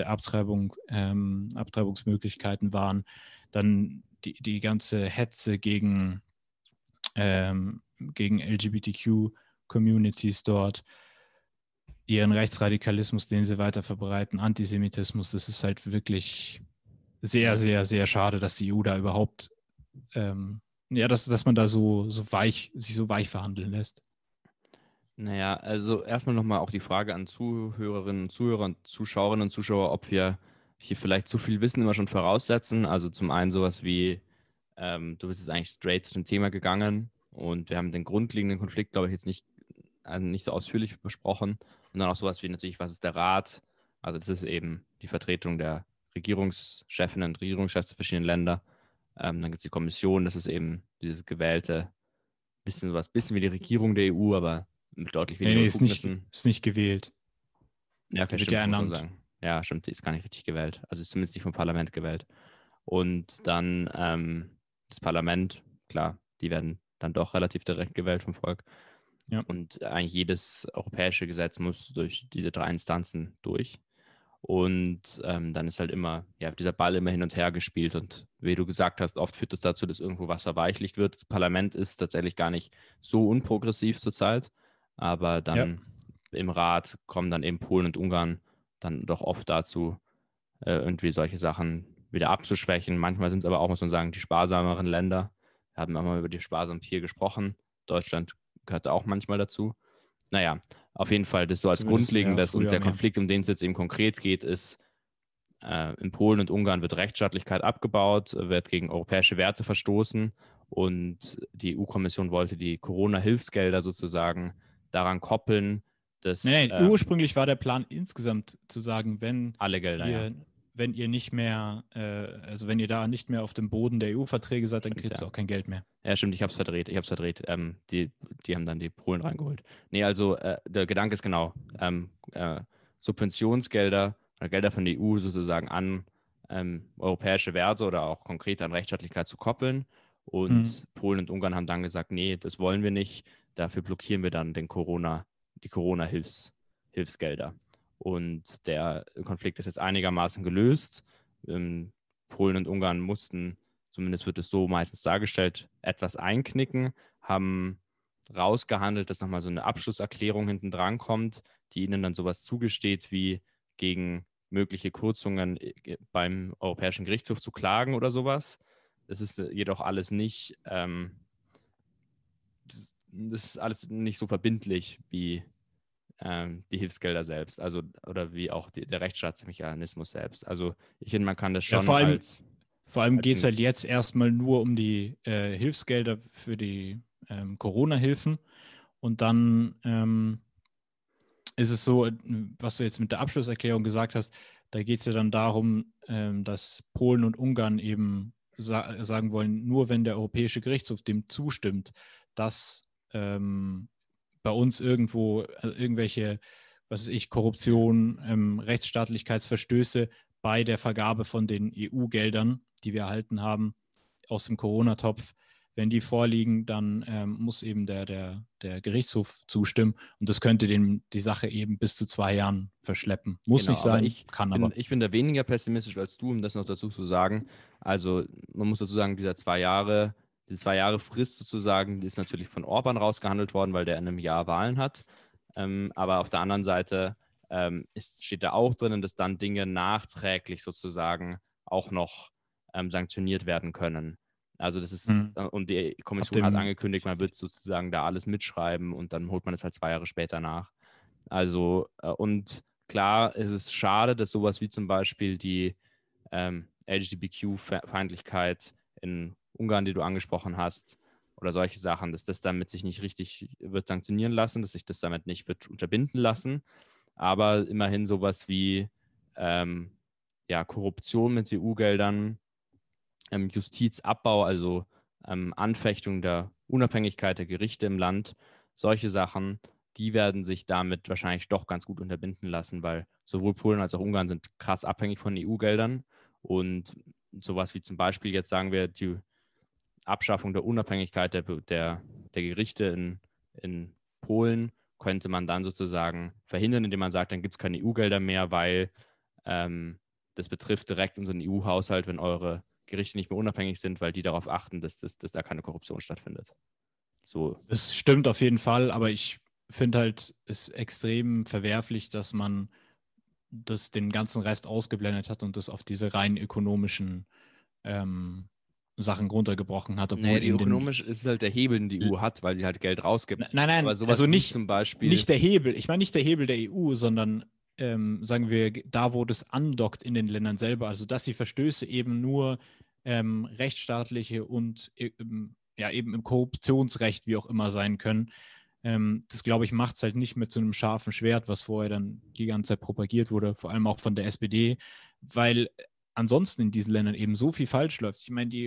Abtreibungsmöglichkeiten waren, dann die ganze Hetze gegen LGBTQ-Communities dort, ihren Rechtsradikalismus, den sie weiter verbreiten, Antisemitismus, das ist halt wirklich sehr, sehr, sehr schade, dass die EU da überhaupt, dass man da sich so weich verhandeln lässt. Naja, also erstmal nochmal auch die Frage an Zuhörerinnen und Zuhörer und Zuschauerinnen und Zuschauer, ob wir hier vielleicht zu viel Wissen immer schon voraussetzen. Also zum einen sowas wie, du bist jetzt eigentlich straight zu dem Thema gegangen und wir haben den grundlegenden Konflikt, glaube ich, jetzt nicht so ausführlich besprochen. Und dann auch sowas wie natürlich, was ist der Rat? Also das ist eben die Vertretung der Regierungschefinnen und Regierungschefs der verschiedenen Länder. Dann gibt es die Kommission, das ist eben dieses gewählte, bisschen wie die Regierung der EU, aber mit deutlich weniger Befugnissen. Ist nicht gewählt. Ja, okay, stimmt, muss man sagen. Ja, stimmt, die ist gar nicht richtig gewählt. Also ist zumindest nicht vom Parlament gewählt. Und dann das Parlament, klar, die werden dann doch relativ direkt gewählt vom Volk. Ja. Und eigentlich jedes europäische Gesetz muss durch diese 3 Instanzen durch. Und dann ist halt immer, dieser Ball immer hin und her gespielt. Und wie du gesagt hast, oft führt es dazu, dass irgendwo was verweichlicht wird. Das Parlament ist tatsächlich gar nicht so unprogressiv zurzeit. Aber dann im Rat kommen dann eben Polen und Ungarn dann doch oft dazu, irgendwie solche Sachen wieder abzuschwächen. Manchmal sind es aber auch, muss man sagen, die sparsameren Länder. Wir haben auch mal über die sparsamen 4 gesprochen. Deutschland gehört auch manchmal dazu. Naja, auf jeden Fall, das so als Grundlegendes. Und der Konflikt, um den es jetzt eben konkret geht, ist, in Polen und Ungarn wird Rechtsstaatlichkeit abgebaut, wird gegen europäische Werte verstoßen und die EU-Kommission wollte die Corona-Hilfsgelder sozusagen daran koppeln, dass... ursprünglich war der Plan insgesamt zu sagen, wenn alle Gelder, wenn ihr nicht mehr, wenn ihr da nicht mehr auf dem Boden der EU-Verträge seid, dann kriegt ihr auch kein Geld mehr. Ja, stimmt, ich habe es verdreht. Die haben dann die Polen reingeholt. Nee, also der Gedanke ist genau, Subventionsgelder oder Gelder von der EU sozusagen an europäische Werte oder auch konkret an Rechtsstaatlichkeit zu koppeln. Und Polen und Ungarn haben dann gesagt, nee, das wollen wir nicht. Dafür blockieren wir dann die Corona-Hilfsgelder. Und der Konflikt ist jetzt einigermaßen gelöst. Polen und Ungarn mussten, zumindest wird es so meistens dargestellt, etwas einknicken, haben rausgehandelt, dass nochmal so eine Abschlusserklärung hinten dran kommt, die ihnen dann sowas zugesteht, wie gegen mögliche Kürzungen beim Europäischen Gerichtshof zu klagen oder sowas. Das ist jedoch alles nicht, das ist alles nicht so verbindlich wie die Hilfsgelder selbst, also oder wie auch der Rechtsstaatsmechanismus selbst. Also ich finde, man kann das Ja, schon vor allem als geht es halt jetzt erstmal nur um die Hilfsgelder für die Corona-Hilfen. Und dann ist es so, was du jetzt mit der Abschlusserklärung gesagt hast, da geht es ja dann darum, dass Polen und Ungarn eben sagen wollen, nur wenn der Europäische Gerichtshof dem zustimmt, dass bei uns irgendwo irgendwelche, was weiß ich, Korruption, Rechtsstaatlichkeitsverstöße bei der Vergabe von den EU-Geldern, die wir erhalten haben, aus dem Corona-Topf, wenn die vorliegen, dann muss eben der Gerichtshof zustimmen und das könnte die Sache eben bis zu 2 Jahren verschleppen. Muss Genau, nicht aber sein, kann aber. ich bin da weniger pessimistisch als du, um das noch dazu zu sagen. Also man muss dazu sagen, die 2 Jahre Frist sozusagen, die ist natürlich von Orban rausgehandelt worden, weil der in einem Jahr Wahlen hat. Aber auf der anderen Seite steht da auch drin, dass dann Dinge nachträglich sozusagen auch noch sanktioniert werden können. Also das ist, Hm. und die Ab Kommission hat dem, angekündigt, man wird sozusagen da alles mitschreiben und dann holt man es halt 2 Jahre später nach. Also, und klar, es ist schade, dass sowas wie zum Beispiel die LGBTQ-Feindlichkeit in Ungarn, die du angesprochen hast, oder solche Sachen, dass das damit sich nicht richtig wird sanktionieren lassen, dass sich das damit nicht wird unterbinden lassen. Aber immerhin sowas wie ja, Korruption mit EU-Geldern, Justizabbau, also Anfechtung der Unabhängigkeit der Gerichte im Land, solche Sachen, die werden sich damit wahrscheinlich doch ganz gut unterbinden lassen, weil sowohl Polen als auch Ungarn sind krass abhängig von EU-Geldern und sowas wie zum Beispiel jetzt sagen wir die Abschaffung der Unabhängigkeit der Gerichte in Polen könnte man dann sozusagen verhindern, indem man sagt, dann gibt es keine EU-Gelder mehr, weil das betrifft direkt unseren EU-Haushalt, wenn eure Gerichte nicht mehr unabhängig sind, weil die darauf achten, dass da keine Korruption stattfindet. So. das stimmt auf jeden Fall, aber ich finde halt es extrem verwerflich, dass man das den ganzen Rest ausgeblendet hat und das auf diese rein ökonomischen ähm, Sachen runtergebrochen hat, Naja, obwohl die eben ökonomisch ist es halt der Hebel, den die EU hat, weil sie halt Geld rausgibt. Nein, Aber nein, also sowas wie nicht, zum Beispiel, nicht der Hebel. Ich meine nicht der Hebel der EU, sondern sagen wir, da wo das andockt in den Ländern selber. Also dass die Verstöße eben nur rechtsstaatliche und ja eben im Korruptionsrecht wie auch immer sein können. Das, glaube ich, macht es halt nicht mit so einem scharfen Schwert, was vorher dann die ganze Zeit propagiert wurde, vor allem auch von der SPD, weil ansonsten in diesen Ländern eben so viel falsch läuft. Ich meine, die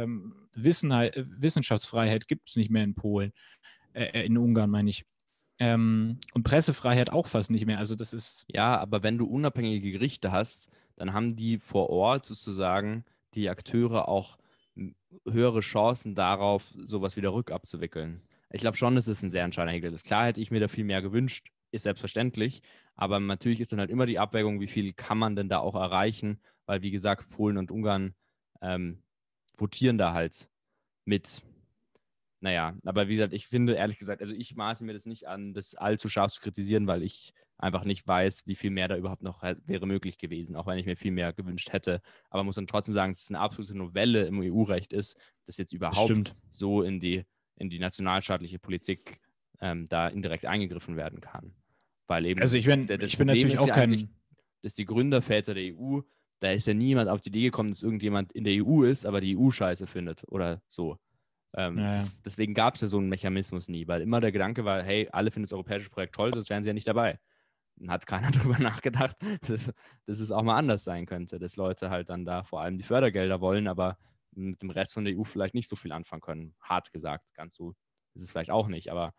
Wissenschaftsfreiheit gibt es nicht mehr in Polen, in Ungarn meine ich. Und Pressefreiheit auch fast nicht mehr. Also das ist. ja, aber wenn du unabhängige Gerichte hast, dann haben die vor Ort sozusagen die Akteure auch höhere Chancen darauf, sowas wieder rückabzuwickeln. Ich glaube schon, dass es ein sehr entscheidender Hebel ist. Klar hätte ich mir da viel mehr gewünscht, ist selbstverständlich, aber natürlich ist dann halt immer die Abwägung, wie viel kann man denn da auch erreichen, weil wie gesagt, Polen und Ungarn votieren da halt mit. Naja, aber wie gesagt, ich finde ehrlich gesagt, also ich maße mir das nicht an, das allzu scharf zu kritisieren, weil ich einfach nicht weiß, wie viel mehr da überhaupt noch wäre möglich gewesen, auch wenn ich mir viel mehr gewünscht hätte. Aber muss dann trotzdem sagen, dass es eine absolute Novelle im EU-Recht ist, dass jetzt Das überhaupt stimmt. so in die nationalstaatliche Politik da indirekt eingegriffen werden kann. Weil Also eben das ich bin Problem natürlich ist auch ja eigentlich, kein. dass die Gründerväter der EU, da ist ja niemand auf die Idee gekommen, dass irgendjemand in der EU ist, aber die EU scheiße findet oder so. Naja. Deswegen gab es ja so einen Mechanismus nie, weil immer der Gedanke war, hey, alle finden das europäische Projekt toll, sonst wären sie ja nicht dabei. Dann hat keiner darüber nachgedacht, dass es auch mal anders sein könnte, dass Leute halt dann da vor allem die Fördergelder wollen, aber mit dem Rest von der EU vielleicht nicht so viel anfangen können. Hart gesagt, ganz so ist es vielleicht auch nicht, aber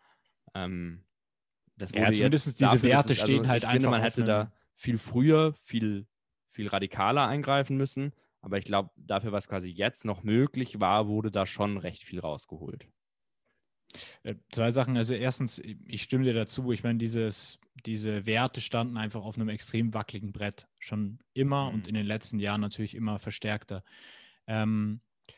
das Ja, wurde zumindest jetzt diese dafür, dass Werte es, also stehen halt ich finde, einfach man auf hätte da einem. viel früher, viel radikaler eingreifen müssen. Aber ich glaube, dafür, was quasi jetzt noch möglich war, wurde da schon recht viel rausgeholt. Zwei Sachen. Also erstens, ich stimme dir dazu. Ich meine, diese Werte standen einfach auf einem extrem wackeligen Brett. Schon immer und Mhm. in den letzten Jahren natürlich immer verstärkter. Ähm,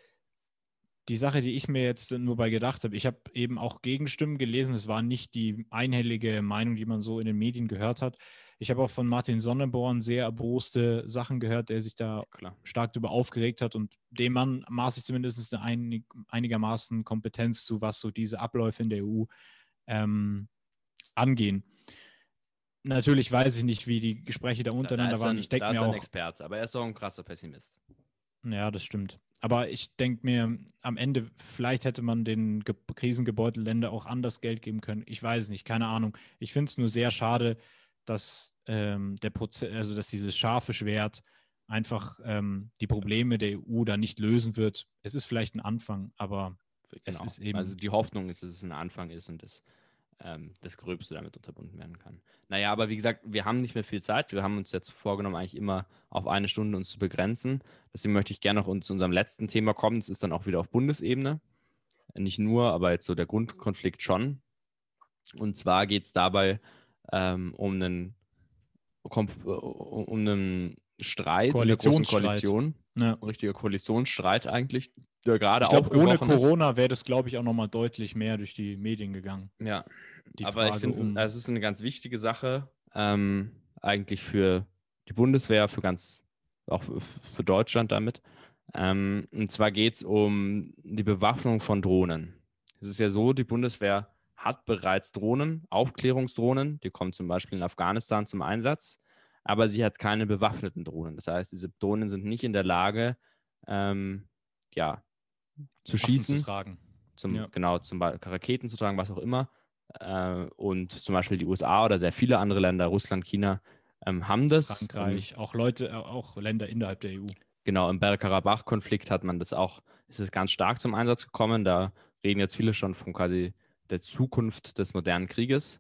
die Sache, die ich mir jetzt nur bei gedacht habe, ich habe eben auch Gegenstimmen gelesen. Es war nicht die einhellige Meinung, die man so in den Medien gehört hat. Ich habe auch von Martin Sonneborn sehr erboste Sachen gehört, der sich da Klar. stark darüber aufgeregt hat und dem Mann maße ich zumindest einigermaßen Kompetenz zu, was so diese Abläufe in der EU angehen. Natürlich weiß ich nicht, wie die Gespräche da untereinander waren. Ich denke Da ist mir er ein auch, Experte, aber er ist auch ein krasser Pessimist. ja, das stimmt. Aber ich denke mir, am Ende, vielleicht hätte man den krisengebeutelten Ländern auch anders Geld geben können. Ich weiß es nicht, keine Ahnung. Ich finde es nur sehr schade, dass der Prozess, also dass dieses scharfe Schwert einfach die Probleme der EU da nicht lösen wird. Es ist vielleicht ein Anfang, aber es Genau. ist eben. Also die Hoffnung ist, dass es ein Anfang ist und das Gröbste damit unterbunden werden kann. Naja, aber wie gesagt, wir haben nicht mehr viel Zeit. Wir haben uns jetzt vorgenommen, eigentlich immer auf 1 Stunde uns zu begrenzen. Deswegen möchte ich gerne noch zu unserem letzten Thema kommen. Das ist dann auch wieder auf Bundesebene. Nicht nur, aber jetzt so der Grundkonflikt schon. Und zwar geht es dabei um einen Streit in der Großen Koalitionsstreit. Koalition. Ja. Ein richtiger Koalitionsstreit eigentlich, der gerade Ich glaube, ohne aufgebrochen ist. Corona wäre das, glaube ich, auch nochmal deutlich mehr durch die Medien gegangen. Ja, Die aber ich Frage finde, um. es ist eine ganz wichtige Sache, eigentlich für die Bundeswehr, auch für Deutschland damit. Und zwar geht es um die Bewaffnung von Drohnen. Es ist ja so, die Bundeswehr hat bereits Drohnen, Aufklärungsdrohnen, die kommen zum Beispiel in Afghanistan zum Einsatz, aber sie hat keine bewaffneten Drohnen. Das heißt, diese Drohnen sind nicht in der Lage, ja, zu Waffen zu schießen, tragen. genau, zum Beispiel Raketen zu tragen, was auch immer. Und zum Beispiel die USA oder sehr viele andere Länder, Russland, China, haben das. Frankreich, auch auch Länder innerhalb der EU. Genau, im Bergkarabach-Konflikt ist es ganz stark zum Einsatz gekommen. Da reden jetzt viele schon von quasi der Zukunft des modernen Krieges.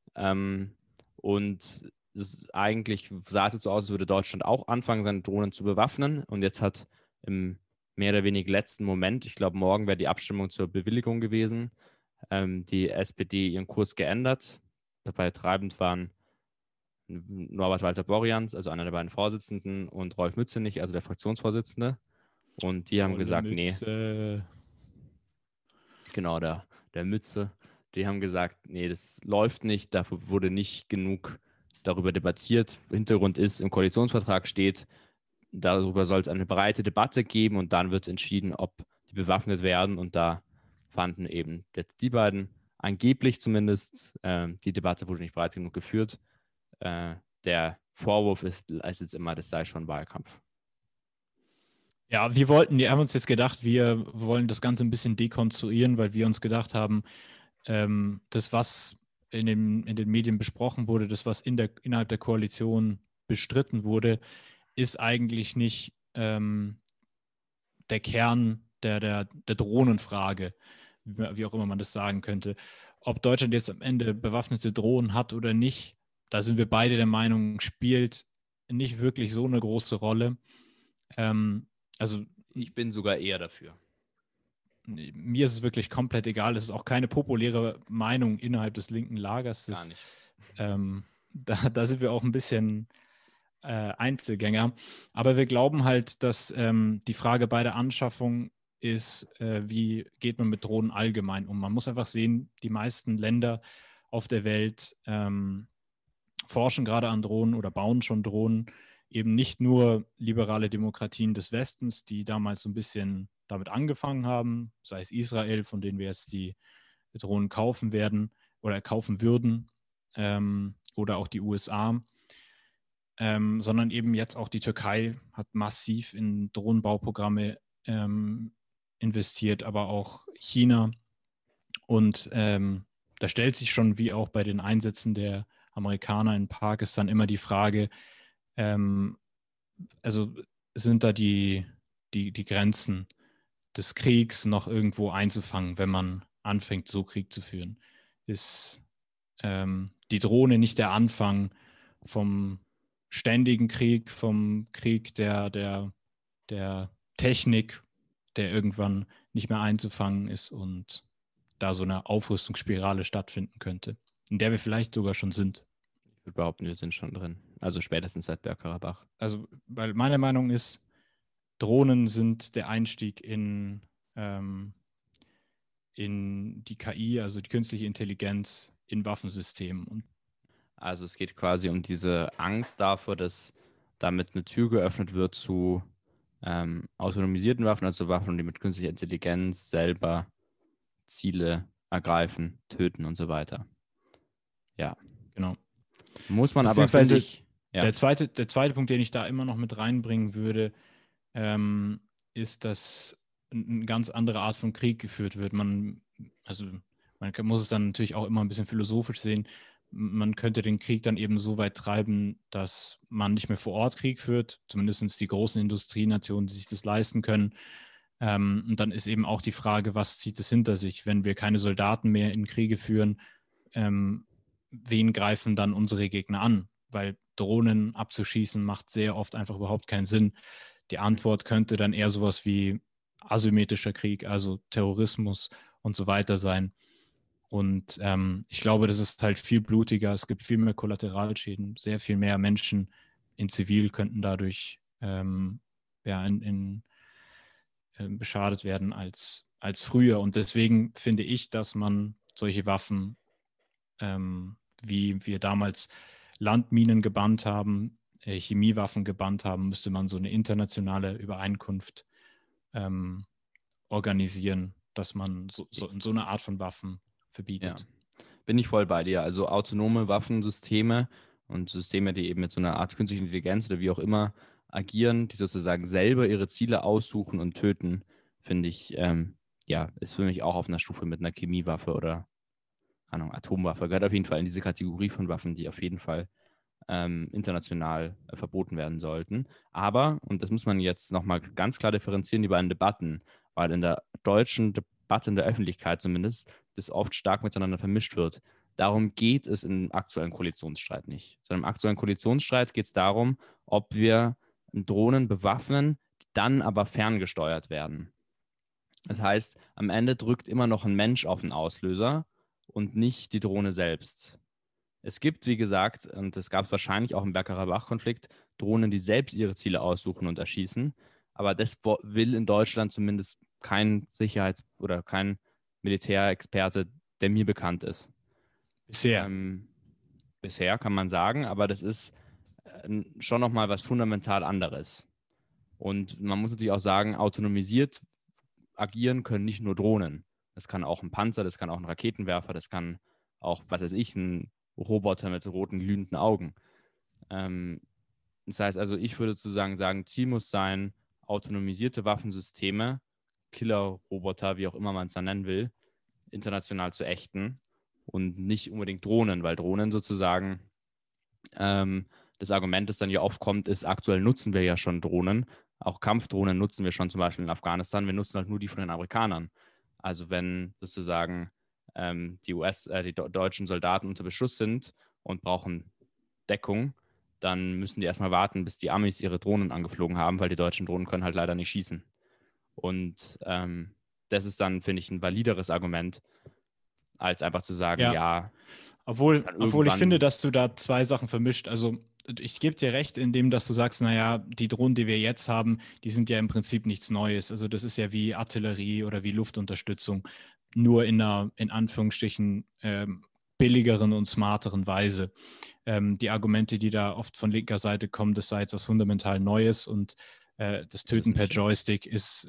Und eigentlich sah es jetzt so aus, als würde Deutschland auch anfangen, seine Drohnen zu bewaffnen. Und jetzt hat im mehr oder weniger letzten Moment, ich glaube, morgen wäre die Abstimmung zur Bewilligung gewesen, die SPD ihren Kurs geändert. Dabei treibend waren Norbert Walter-Borjans, also einer der beiden Vorsitzenden, und Rolf Mützenich, also der Fraktionsvorsitzende. Und die haben Olle gesagt, nee, Mütze. genau, der Mütze, die haben gesagt, nee, das läuft nicht, dafür wurde nicht genug darüber debattiert. Hintergrund ist, im Koalitionsvertrag steht, darüber soll es eine breite Debatte geben und dann wird entschieden, ob die bewaffnet werden. Und da fanden eben jetzt die beiden, angeblich zumindest, die Debatte wurde nicht breit genug geführt. Der Vorwurf ist jetzt immer, das sei schon Wahlkampf. Ja, wir haben uns jetzt gedacht, wir wollen das Ganze ein bisschen dekonstruieren, weil wir uns gedacht haben, das, was in den Medien besprochen wurde, das, was innerhalb der Koalition bestritten wurde, ist eigentlich nicht der Kern der Drohnenfrage, wie auch immer man das sagen könnte. Ob Deutschland jetzt am Ende bewaffnete Drohnen hat oder nicht, da sind wir beide der Meinung, spielt nicht wirklich so eine große Rolle. Also Ich bin sogar eher dafür. mir ist es wirklich komplett egal. Es ist auch keine populäre Meinung innerhalb des linken Lagers. Gar nicht. Da sind wir auch ein bisschen Einzelgänger. Aber wir glauben halt, dass die Frage bei der Anschaffung ist, wie geht man mit Drohnen allgemein um? Man muss einfach sehen, die meisten Länder auf der Welt forschen gerade an Drohnen oder bauen schon Drohnen. Eben nicht nur liberale Demokratien des Westens, die damals so ein bisschen damit angefangen haben, sei es Israel, von denen wir jetzt die Drohnen kaufen werden oder kaufen würden, oder auch die USA, sondern eben jetzt auch die Türkei hat massiv in Drohnenbauprogramme investiert, aber auch China. Und da stellt sich schon, wie auch bei den Einsätzen der Amerikaner in Pakistan, immer die Frage, also sind da die Grenzen des Kriegs noch irgendwo einzufangen, wenn man anfängt, so Krieg zu führen? Ist die Drohne nicht der Anfang vom ständigen Krieg, vom Krieg der Technik, der irgendwann nicht mehr einzufangen ist und da so eine Aufrüstungsspirale stattfinden könnte, in der wir vielleicht sogar schon sind. Ich würde behaupten, wir sind schon drin. Also spätestens seit Bergkarabach. Also, weil meine Meinung ist, Drohnen sind der Einstieg in die KI, also die künstliche Intelligenz in Waffensystemen. Und Also es geht quasi um diese Angst davor, dass damit eine Tür geöffnet wird zu autonomisierten Waffen, also Waffen, die mit künstlicher Intelligenz selber Ziele ergreifen, töten und so weiter. Ja. Genau. Muss man aber, finde Beziehungsweise ich, ja. der zweite Punkt, den ich da immer noch mit reinbringen würde, ist, dass eine ganz andere Art von Krieg geführt wird. Also man muss es dann natürlich auch immer ein bisschen philosophisch sehen. Man könnte den Krieg dann eben so weit treiben, dass man nicht mehr vor Ort Krieg führt, zumindest die großen Industrienationen, die sich das leisten können. Und dann ist eben auch die Frage, was zieht es hinter sich, wenn wir keine Soldaten mehr in Kriege führen, ähm, wen greifen dann unsere Gegner an? Weil Drohnen abzuschießen macht sehr oft einfach überhaupt keinen Sinn. Die Antwort könnte dann eher sowas wie asymmetrischer Krieg, also Terrorismus und so weiter sein. Und ich glaube, das ist halt viel blutiger. Es gibt viel mehr Kollateralschäden. Sehr viel mehr Menschen in Zivil könnten dadurch ja, beschadet werden als früher. Und deswegen finde ich, dass man solche Waffen, wie wir damals Landminen gebannt haben, Chemiewaffen gebannt haben, müsste man so eine internationale Übereinkunft organisieren, dass man so eine Art von Waffen verbietet. Ja, bin ich voll bei dir. Also autonome Waffensysteme und Systeme, die eben mit so einer Art künstlicher Intelligenz oder wie auch immer agieren, die sozusagen selber ihre Ziele aussuchen und töten, finde ich, ja, ist für mich auch auf einer Stufe mit einer Chemiewaffe oder, keine Ahnung, Atomwaffe. Gehört auf jeden Fall in diese Kategorie von Waffen, die auf jeden Fall international verboten werden sollten. Aber, und das muss man jetzt nochmal ganz klar differenzieren, die beiden Debatten, weil in der deutschen Debatte, in der Öffentlichkeit zumindest, das oft stark miteinander vermischt wird. Darum geht es im aktuellen Koalitionsstreit nicht. Sondern im aktuellen Koalitionsstreit geht es darum, ob wir Drohnen bewaffnen, die dann aber ferngesteuert werden. Das heißt, am Ende drückt immer noch ein Mensch auf den Auslöser und nicht die Drohne selbst. Es gibt, wie gesagt, und das gab es wahrscheinlich auch im Bergkarabach-Konflikt, Drohnen, die selbst ihre Ziele aussuchen und erschießen. Aber das will in Deutschland zumindest kein oder kein Militärexperte, der mir bekannt ist. Bisher. Bisher kann man sagen, aber das ist schon nochmal was fundamental anderes. Und man muss natürlich auch sagen, autonomisiert agieren können nicht nur Drohnen. Das kann auch ein Panzer, das kann auch ein Raketenwerfer, das kann auch, was weiß ich, ein Roboter mit roten glühenden Augen. Das heißt also, ich würde sozusagen sagen, Ziel muss sein, autonomisierte Waffensysteme, Killer-Roboter, wie auch immer man es dann nennen will, international zu und nicht unbedingt Drohnen, weil Drohnen sozusagen das Argument, das dann ja oft kommt, ist, aktuell nutzen wir ja schon Drohnen. Auch Kampfdrohnen nutzen wir schon zum Beispiel in Afghanistan. Wir nutzen halt nur die von den Amerikanern. Also wenn sozusagen die deutschen Soldaten unter Beschuss sind und brauchen Deckung, dann müssen die erstmal warten, bis die Amis ihre Drohnen angeflogen haben, weil die deutschen Drohnen können halt leider nicht schießen. Und das ist dann, finde ich, ein valideres Argument, als einfach zu sagen, Ja, ja, obwohl ich finde, dass du da zwei Sachen vermischt. Also ich gebe dir recht in dem, dass du sagst, naja, die Drohnen, die wir jetzt haben, die sind ja im Prinzip nichts Neues. Also das ist ja wie Artillerie oder wie Luftunterstützung, nur in einer, in Anführungsstrichen, billigeren und smarteren Weise. Die Argumente, die da oft von linker Seite kommen, das sei jetzt was fundamental Neues und das Töten per Joystick ist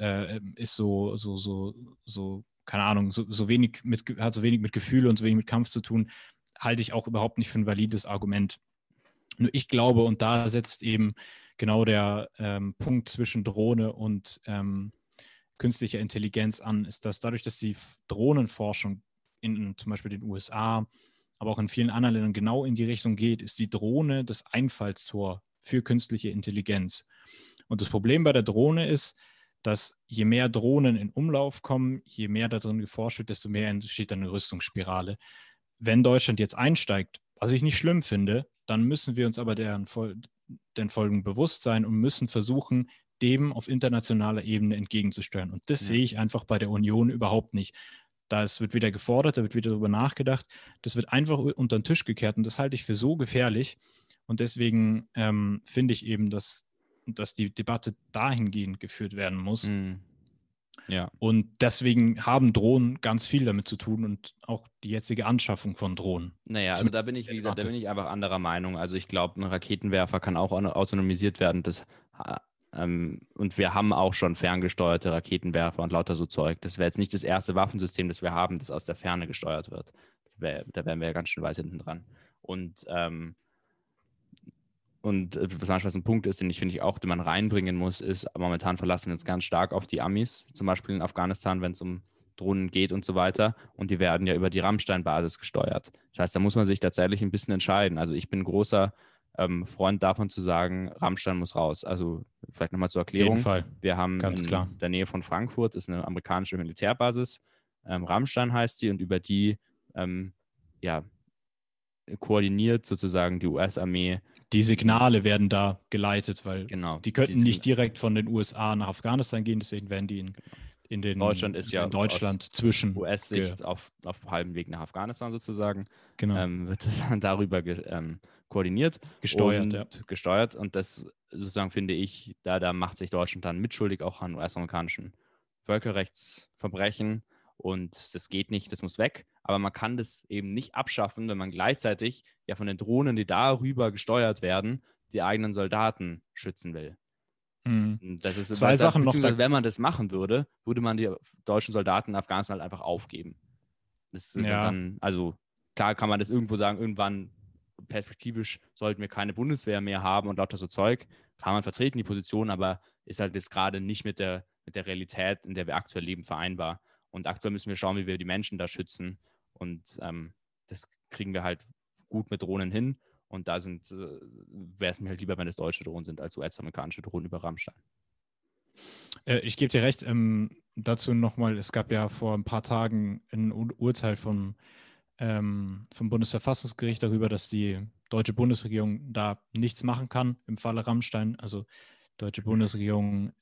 so, keine Ahnung, hat so wenig mit Gefühle und so wenig mit Kampf zu tun, halte ich auch überhaupt nicht für ein valides Argument. Nur ich glaube, und da setzt eben genau der Punkt zwischen Drohne und künstlicher Intelligenz an, ist, dass dadurch, dass die Drohnenforschung in zum Beispiel den USA, aber auch in vielen anderen Ländern genau in die Richtung geht, ist die Drohne das Einfallstor für künstliche Intelligenz. Und das Problem bei der Drohne ist, dass je mehr Drohnen in Umlauf kommen, je mehr darin geforscht wird, desto mehr entsteht eine Rüstungsspirale. Wenn Deutschland jetzt einsteigt, was ich nicht schlimm finde, dann müssen wir uns aber den Folgen bewusst sein und müssen versuchen, dem auf internationaler Ebene entgegenzusteuern. Und das sehe ich einfach bei der Union überhaupt nicht. Das wird wieder gefordert, da wird wieder darüber nachgedacht. Das wird einfach unter den Tisch gekehrt und das halte ich für so gefährlich. Und deswegen finde ich eben, dass die Debatte dahingehend geführt werden muss. Ja. Und deswegen haben Drohnen ganz viel damit zu tun und auch die jetzige Anschaffung von Drohnen. Naja, also da bin ich, wie gesagt, da bin ich einfach anderer Meinung. Also ich glaube, ein Raketenwerfer kann auch autonomisiert werden. Und wir haben auch schon ferngesteuerte Raketenwerfer und lauter so Zeug. Das wäre jetzt nicht das erste Waffensystem, das wir haben, das aus der Ferne gesteuert wird. Da wären wir ja ganz schön weit hinten dran. Was ein Punkt ist, den finde ich auch, den man reinbringen muss, ist, momentan verlassen wir uns ganz stark auf die Amis, zum Beispiel in Afghanistan, wenn es um Drohnen geht und so weiter. Und die werden ja über die Rammstein-Basis gesteuert. Das heißt, da muss man sich tatsächlich ein bisschen entscheiden. Also ich bin großer Freund davon zu sagen, Rammstein muss raus. Also vielleicht nochmal zur Auf jeden Erklärung. Fall, Wir haben ganz klar. in der Nähe von Frankfurt ist eine amerikanische Militärbasis. Rammstein heißt die und über die koordiniert sozusagen die US-Armee. Die Signale werden da geleitet, weil Genau, die könnten nicht direkt von den USA nach Afghanistan gehen, deswegen werden die in Deutschland ist ja in Deutschland zwischen US-Sicht auf halbem Weg nach Afghanistan sozusagen. Genau. Wird das dann darüber koordiniert. Gesteuert. Und das sozusagen finde ich, da macht sich Deutschland dann mitschuldig auch an US-amerikanischen Völkerrechtsverbrechen. Und das geht nicht, das muss weg. Aber man kann das eben nicht abschaffen, wenn man gleichzeitig ja von den Drohnen, die darüber gesteuert werden, die eigenen Soldaten schützen will. Das ist zwei Sachen noch. Wenn man das machen würde, würde man die deutschen Soldaten in Afghanistan halt einfach aufgeben. Also klar kann man das irgendwo sagen, irgendwann perspektivisch sollten wir keine Bundeswehr mehr haben und lauter so Zeug. Kann man vertreten, die Position, aber ist halt jetzt gerade nicht mit der Realität, in der wir aktuell leben, vereinbar. Und aktuell müssen wir schauen, wie wir die Menschen da schützen. Und das kriegen wir halt gut mit Drohnen hin. Und da wäre es mir halt lieber, wenn es deutsche Drohnen sind, als US-amerikanische Drohnen über Rammstein. Ich gebe dir recht. Dazu nochmal, es gab ja vor ein paar Tagen ein Urteil vom Bundesverfassungsgericht darüber, dass die deutsche Bundesregierung da nichts machen kann im Falle Rammstein. Also die deutsche Bundesregierung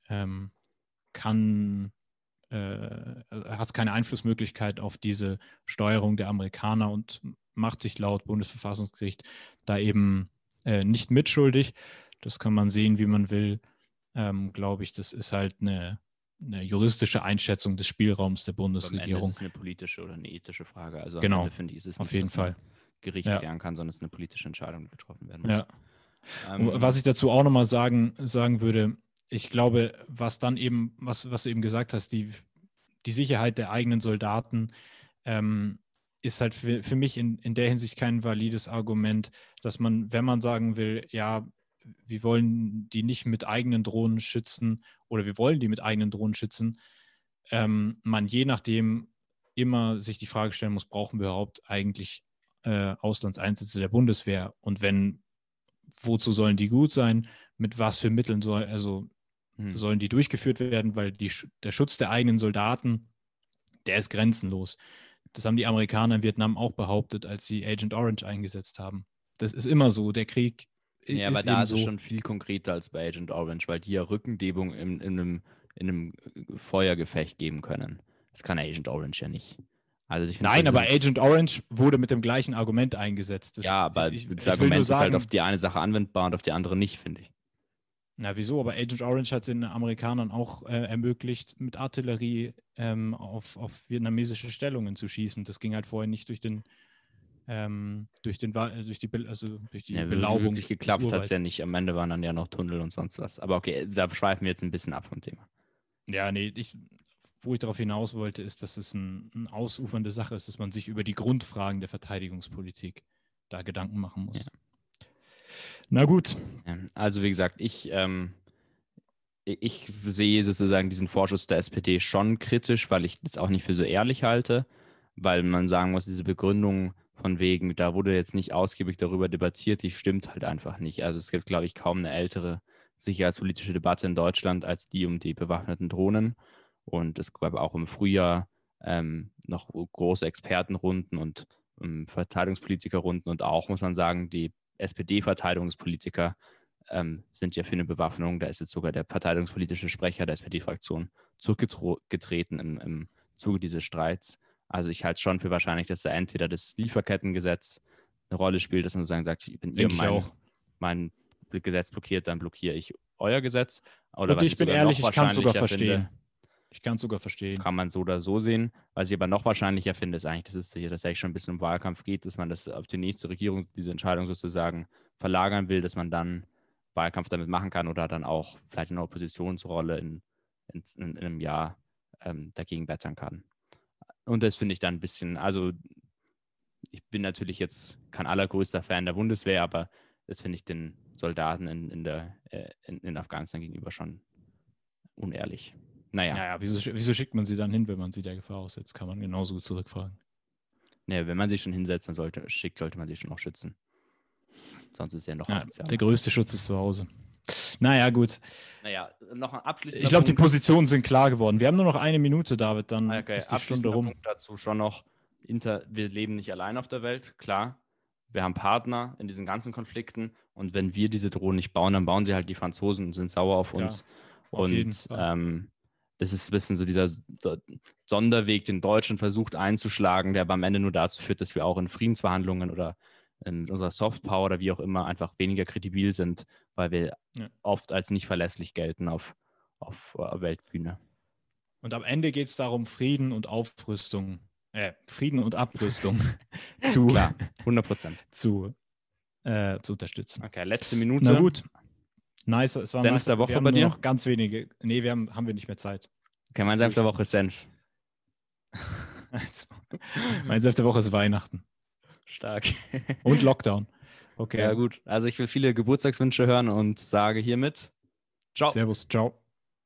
hat keine Einflussmöglichkeit auf diese Steuerung der Amerikaner und macht sich laut Bundesverfassungsgericht da eben nicht mitschuldig. Das kann man sehen, wie man will. Glaube ich, das ist halt eine juristische Einschätzung des Spielraums der Bundesregierung. Aber am Ende ist es eine politische oder eine ethische Frage. Also genau, am Ende finde ich, ist es auf nicht, jeden Fall. Gericht klären kann, sondern es ist eine politische Entscheidung, die getroffen werden muss. Ja. Was ich dazu auch nochmal sagen würde, ich glaube, was du eben gesagt hast, die Sicherheit der eigenen Soldaten ist halt für mich in der Hinsicht kein valides Argument, dass man, wenn man sagen will, ja, wir wollen die nicht mit eigenen Drohnen schützen oder wir wollen die mit eigenen Drohnen schützen, man je nachdem immer sich die Frage stellen muss, brauchen wir überhaupt eigentlich Auslandseinsätze der Bundeswehr? Und wenn, wozu sollen die gut sein? Mit was für Mitteln sollen die durchgeführt werden? Weil der Schutz der eigenen Soldaten, der ist grenzenlos. Das haben die Amerikaner in Vietnam auch behauptet, als sie Agent Orange eingesetzt haben. Das ist immer so. Der Krieg ja, aber da ist es schon viel konkreter als bei Agent Orange, weil die ja Rückendeckung in einem Feuergefecht geben können. Das kann Agent Orange ja nicht. Also Nein, aber Agent Orange wurde mit dem gleichen Argument eingesetzt. Das Argument ist halt auf die eine Sache anwendbar und auf die andere nicht, finde ich. Na, wieso? Aber Agent Orange hat den Amerikanern auch ermöglicht, mit Artillerie auf vietnamesische Stellungen zu schießen. Das ging halt vorher nicht durch die Belaubung. Wirklich geklappt hat es ja nicht. Am Ende waren dann ja noch Tunnel und sonst was. Aber okay, da schweifen wir jetzt ein bisschen ab vom Thema. Ja, nee, wo ich darauf hinaus wollte, ist, dass es eine ausufernde Sache ist, dass man sich über die Grundfragen der Verteidigungspolitik da Gedanken machen muss. Ja. Na gut. Also wie gesagt, ich sehe sozusagen diesen Vorschuss der SPD schon kritisch, weil ich das auch nicht für so ehrlich halte, weil man sagen muss, diese Begründung von wegen, da wurde jetzt nicht ausgiebig darüber debattiert, die stimmt halt einfach nicht. Also es gibt, glaube ich, kaum eine ältere sicherheitspolitische Debatte in Deutschland als die um die bewaffneten Drohnen. Und es gab auch im Frühjahr noch große Expertenrunden und Verteidigungspolitikerrunden und auch, muss man sagen, die SPD-Verteidigungspolitiker sind ja für eine Bewaffnung. Da ist jetzt sogar der verteidigungspolitische Sprecher der SPD-Fraktion zurückgetreten im Zuge dieses Streits. Also ich halte es schon für wahrscheinlich, dass da entweder das Lieferkettengesetz eine Rolle spielt, dass man sozusagen sagt, wenn ihr mein Gesetz blockiert, dann blockiere ich euer Gesetz. Oder und ich bin ehrlich, ich kann es sogar verstehen. Ich kann es sogar verstehen. Kann man so oder so sehen. Was ich aber noch wahrscheinlicher finde, ist eigentlich, dass es hier tatsächlich schon ein bisschen um Wahlkampf geht, dass man das auf die nächste Regierung, diese Entscheidung sozusagen verlagern will, dass man dann Wahlkampf damit machen kann oder dann auch vielleicht eine Oppositionsrolle in einem Jahr dagegen wettern kann. Und das finde ich dann ein bisschen, also ich bin natürlich jetzt kein allergrößter Fan der Bundeswehr, aber das finde ich den Soldaten in Afghanistan gegenüber schon unehrlich. Naja, wieso schickt man sie dann hin, wenn man sie der Gefahr aussetzt? Kann man genauso gut zurückfragen. Nee, wenn man sie schon hinsetzt, dann sollte man sie schon auch schützen. Sonst ist ja noch der größte Schutz ist zu Hause. Naja, gut. Naja, noch ein abschließender Ich glaube, die Punkt. Positionen sind klar geworden. Wir haben nur noch 1 Minute, David, dann ist die Stunde rum. Punkt dazu schon noch, wir leben nicht allein auf der Welt, klar. Wir haben Partner in diesen ganzen Konflikten und wenn wir diese Drohnen nicht bauen, dann bauen sie halt die Franzosen und sind sauer auf uns. Auf jeden Fall. Das ist ein bisschen so dieser Sonderweg, den Deutschland versucht einzuschlagen, der aber am Ende nur dazu führt, dass wir auch in Friedensverhandlungen oder mit unserer Softpower oder wie auch immer einfach weniger kredibil sind, weil wir oft als nicht verlässlich gelten auf Weltbühne. Und am Ende geht es darum, Frieden und Abrüstung zu, klar, 100%. zu unterstützen. Okay, letzte Minute. Na gut. Nice, es war Senf der Woche bei dir? Noch ganz wenige. Nee, haben wir nicht mehr Zeit. Okay, mein Senf der Woche ist Senf. Mein Senf der Woche ist Weihnachten. Stark. Und Lockdown. Okay. Ja, gut. Also ich will viele Geburtstagswünsche hören und sage hiermit ciao. Servus, ciao.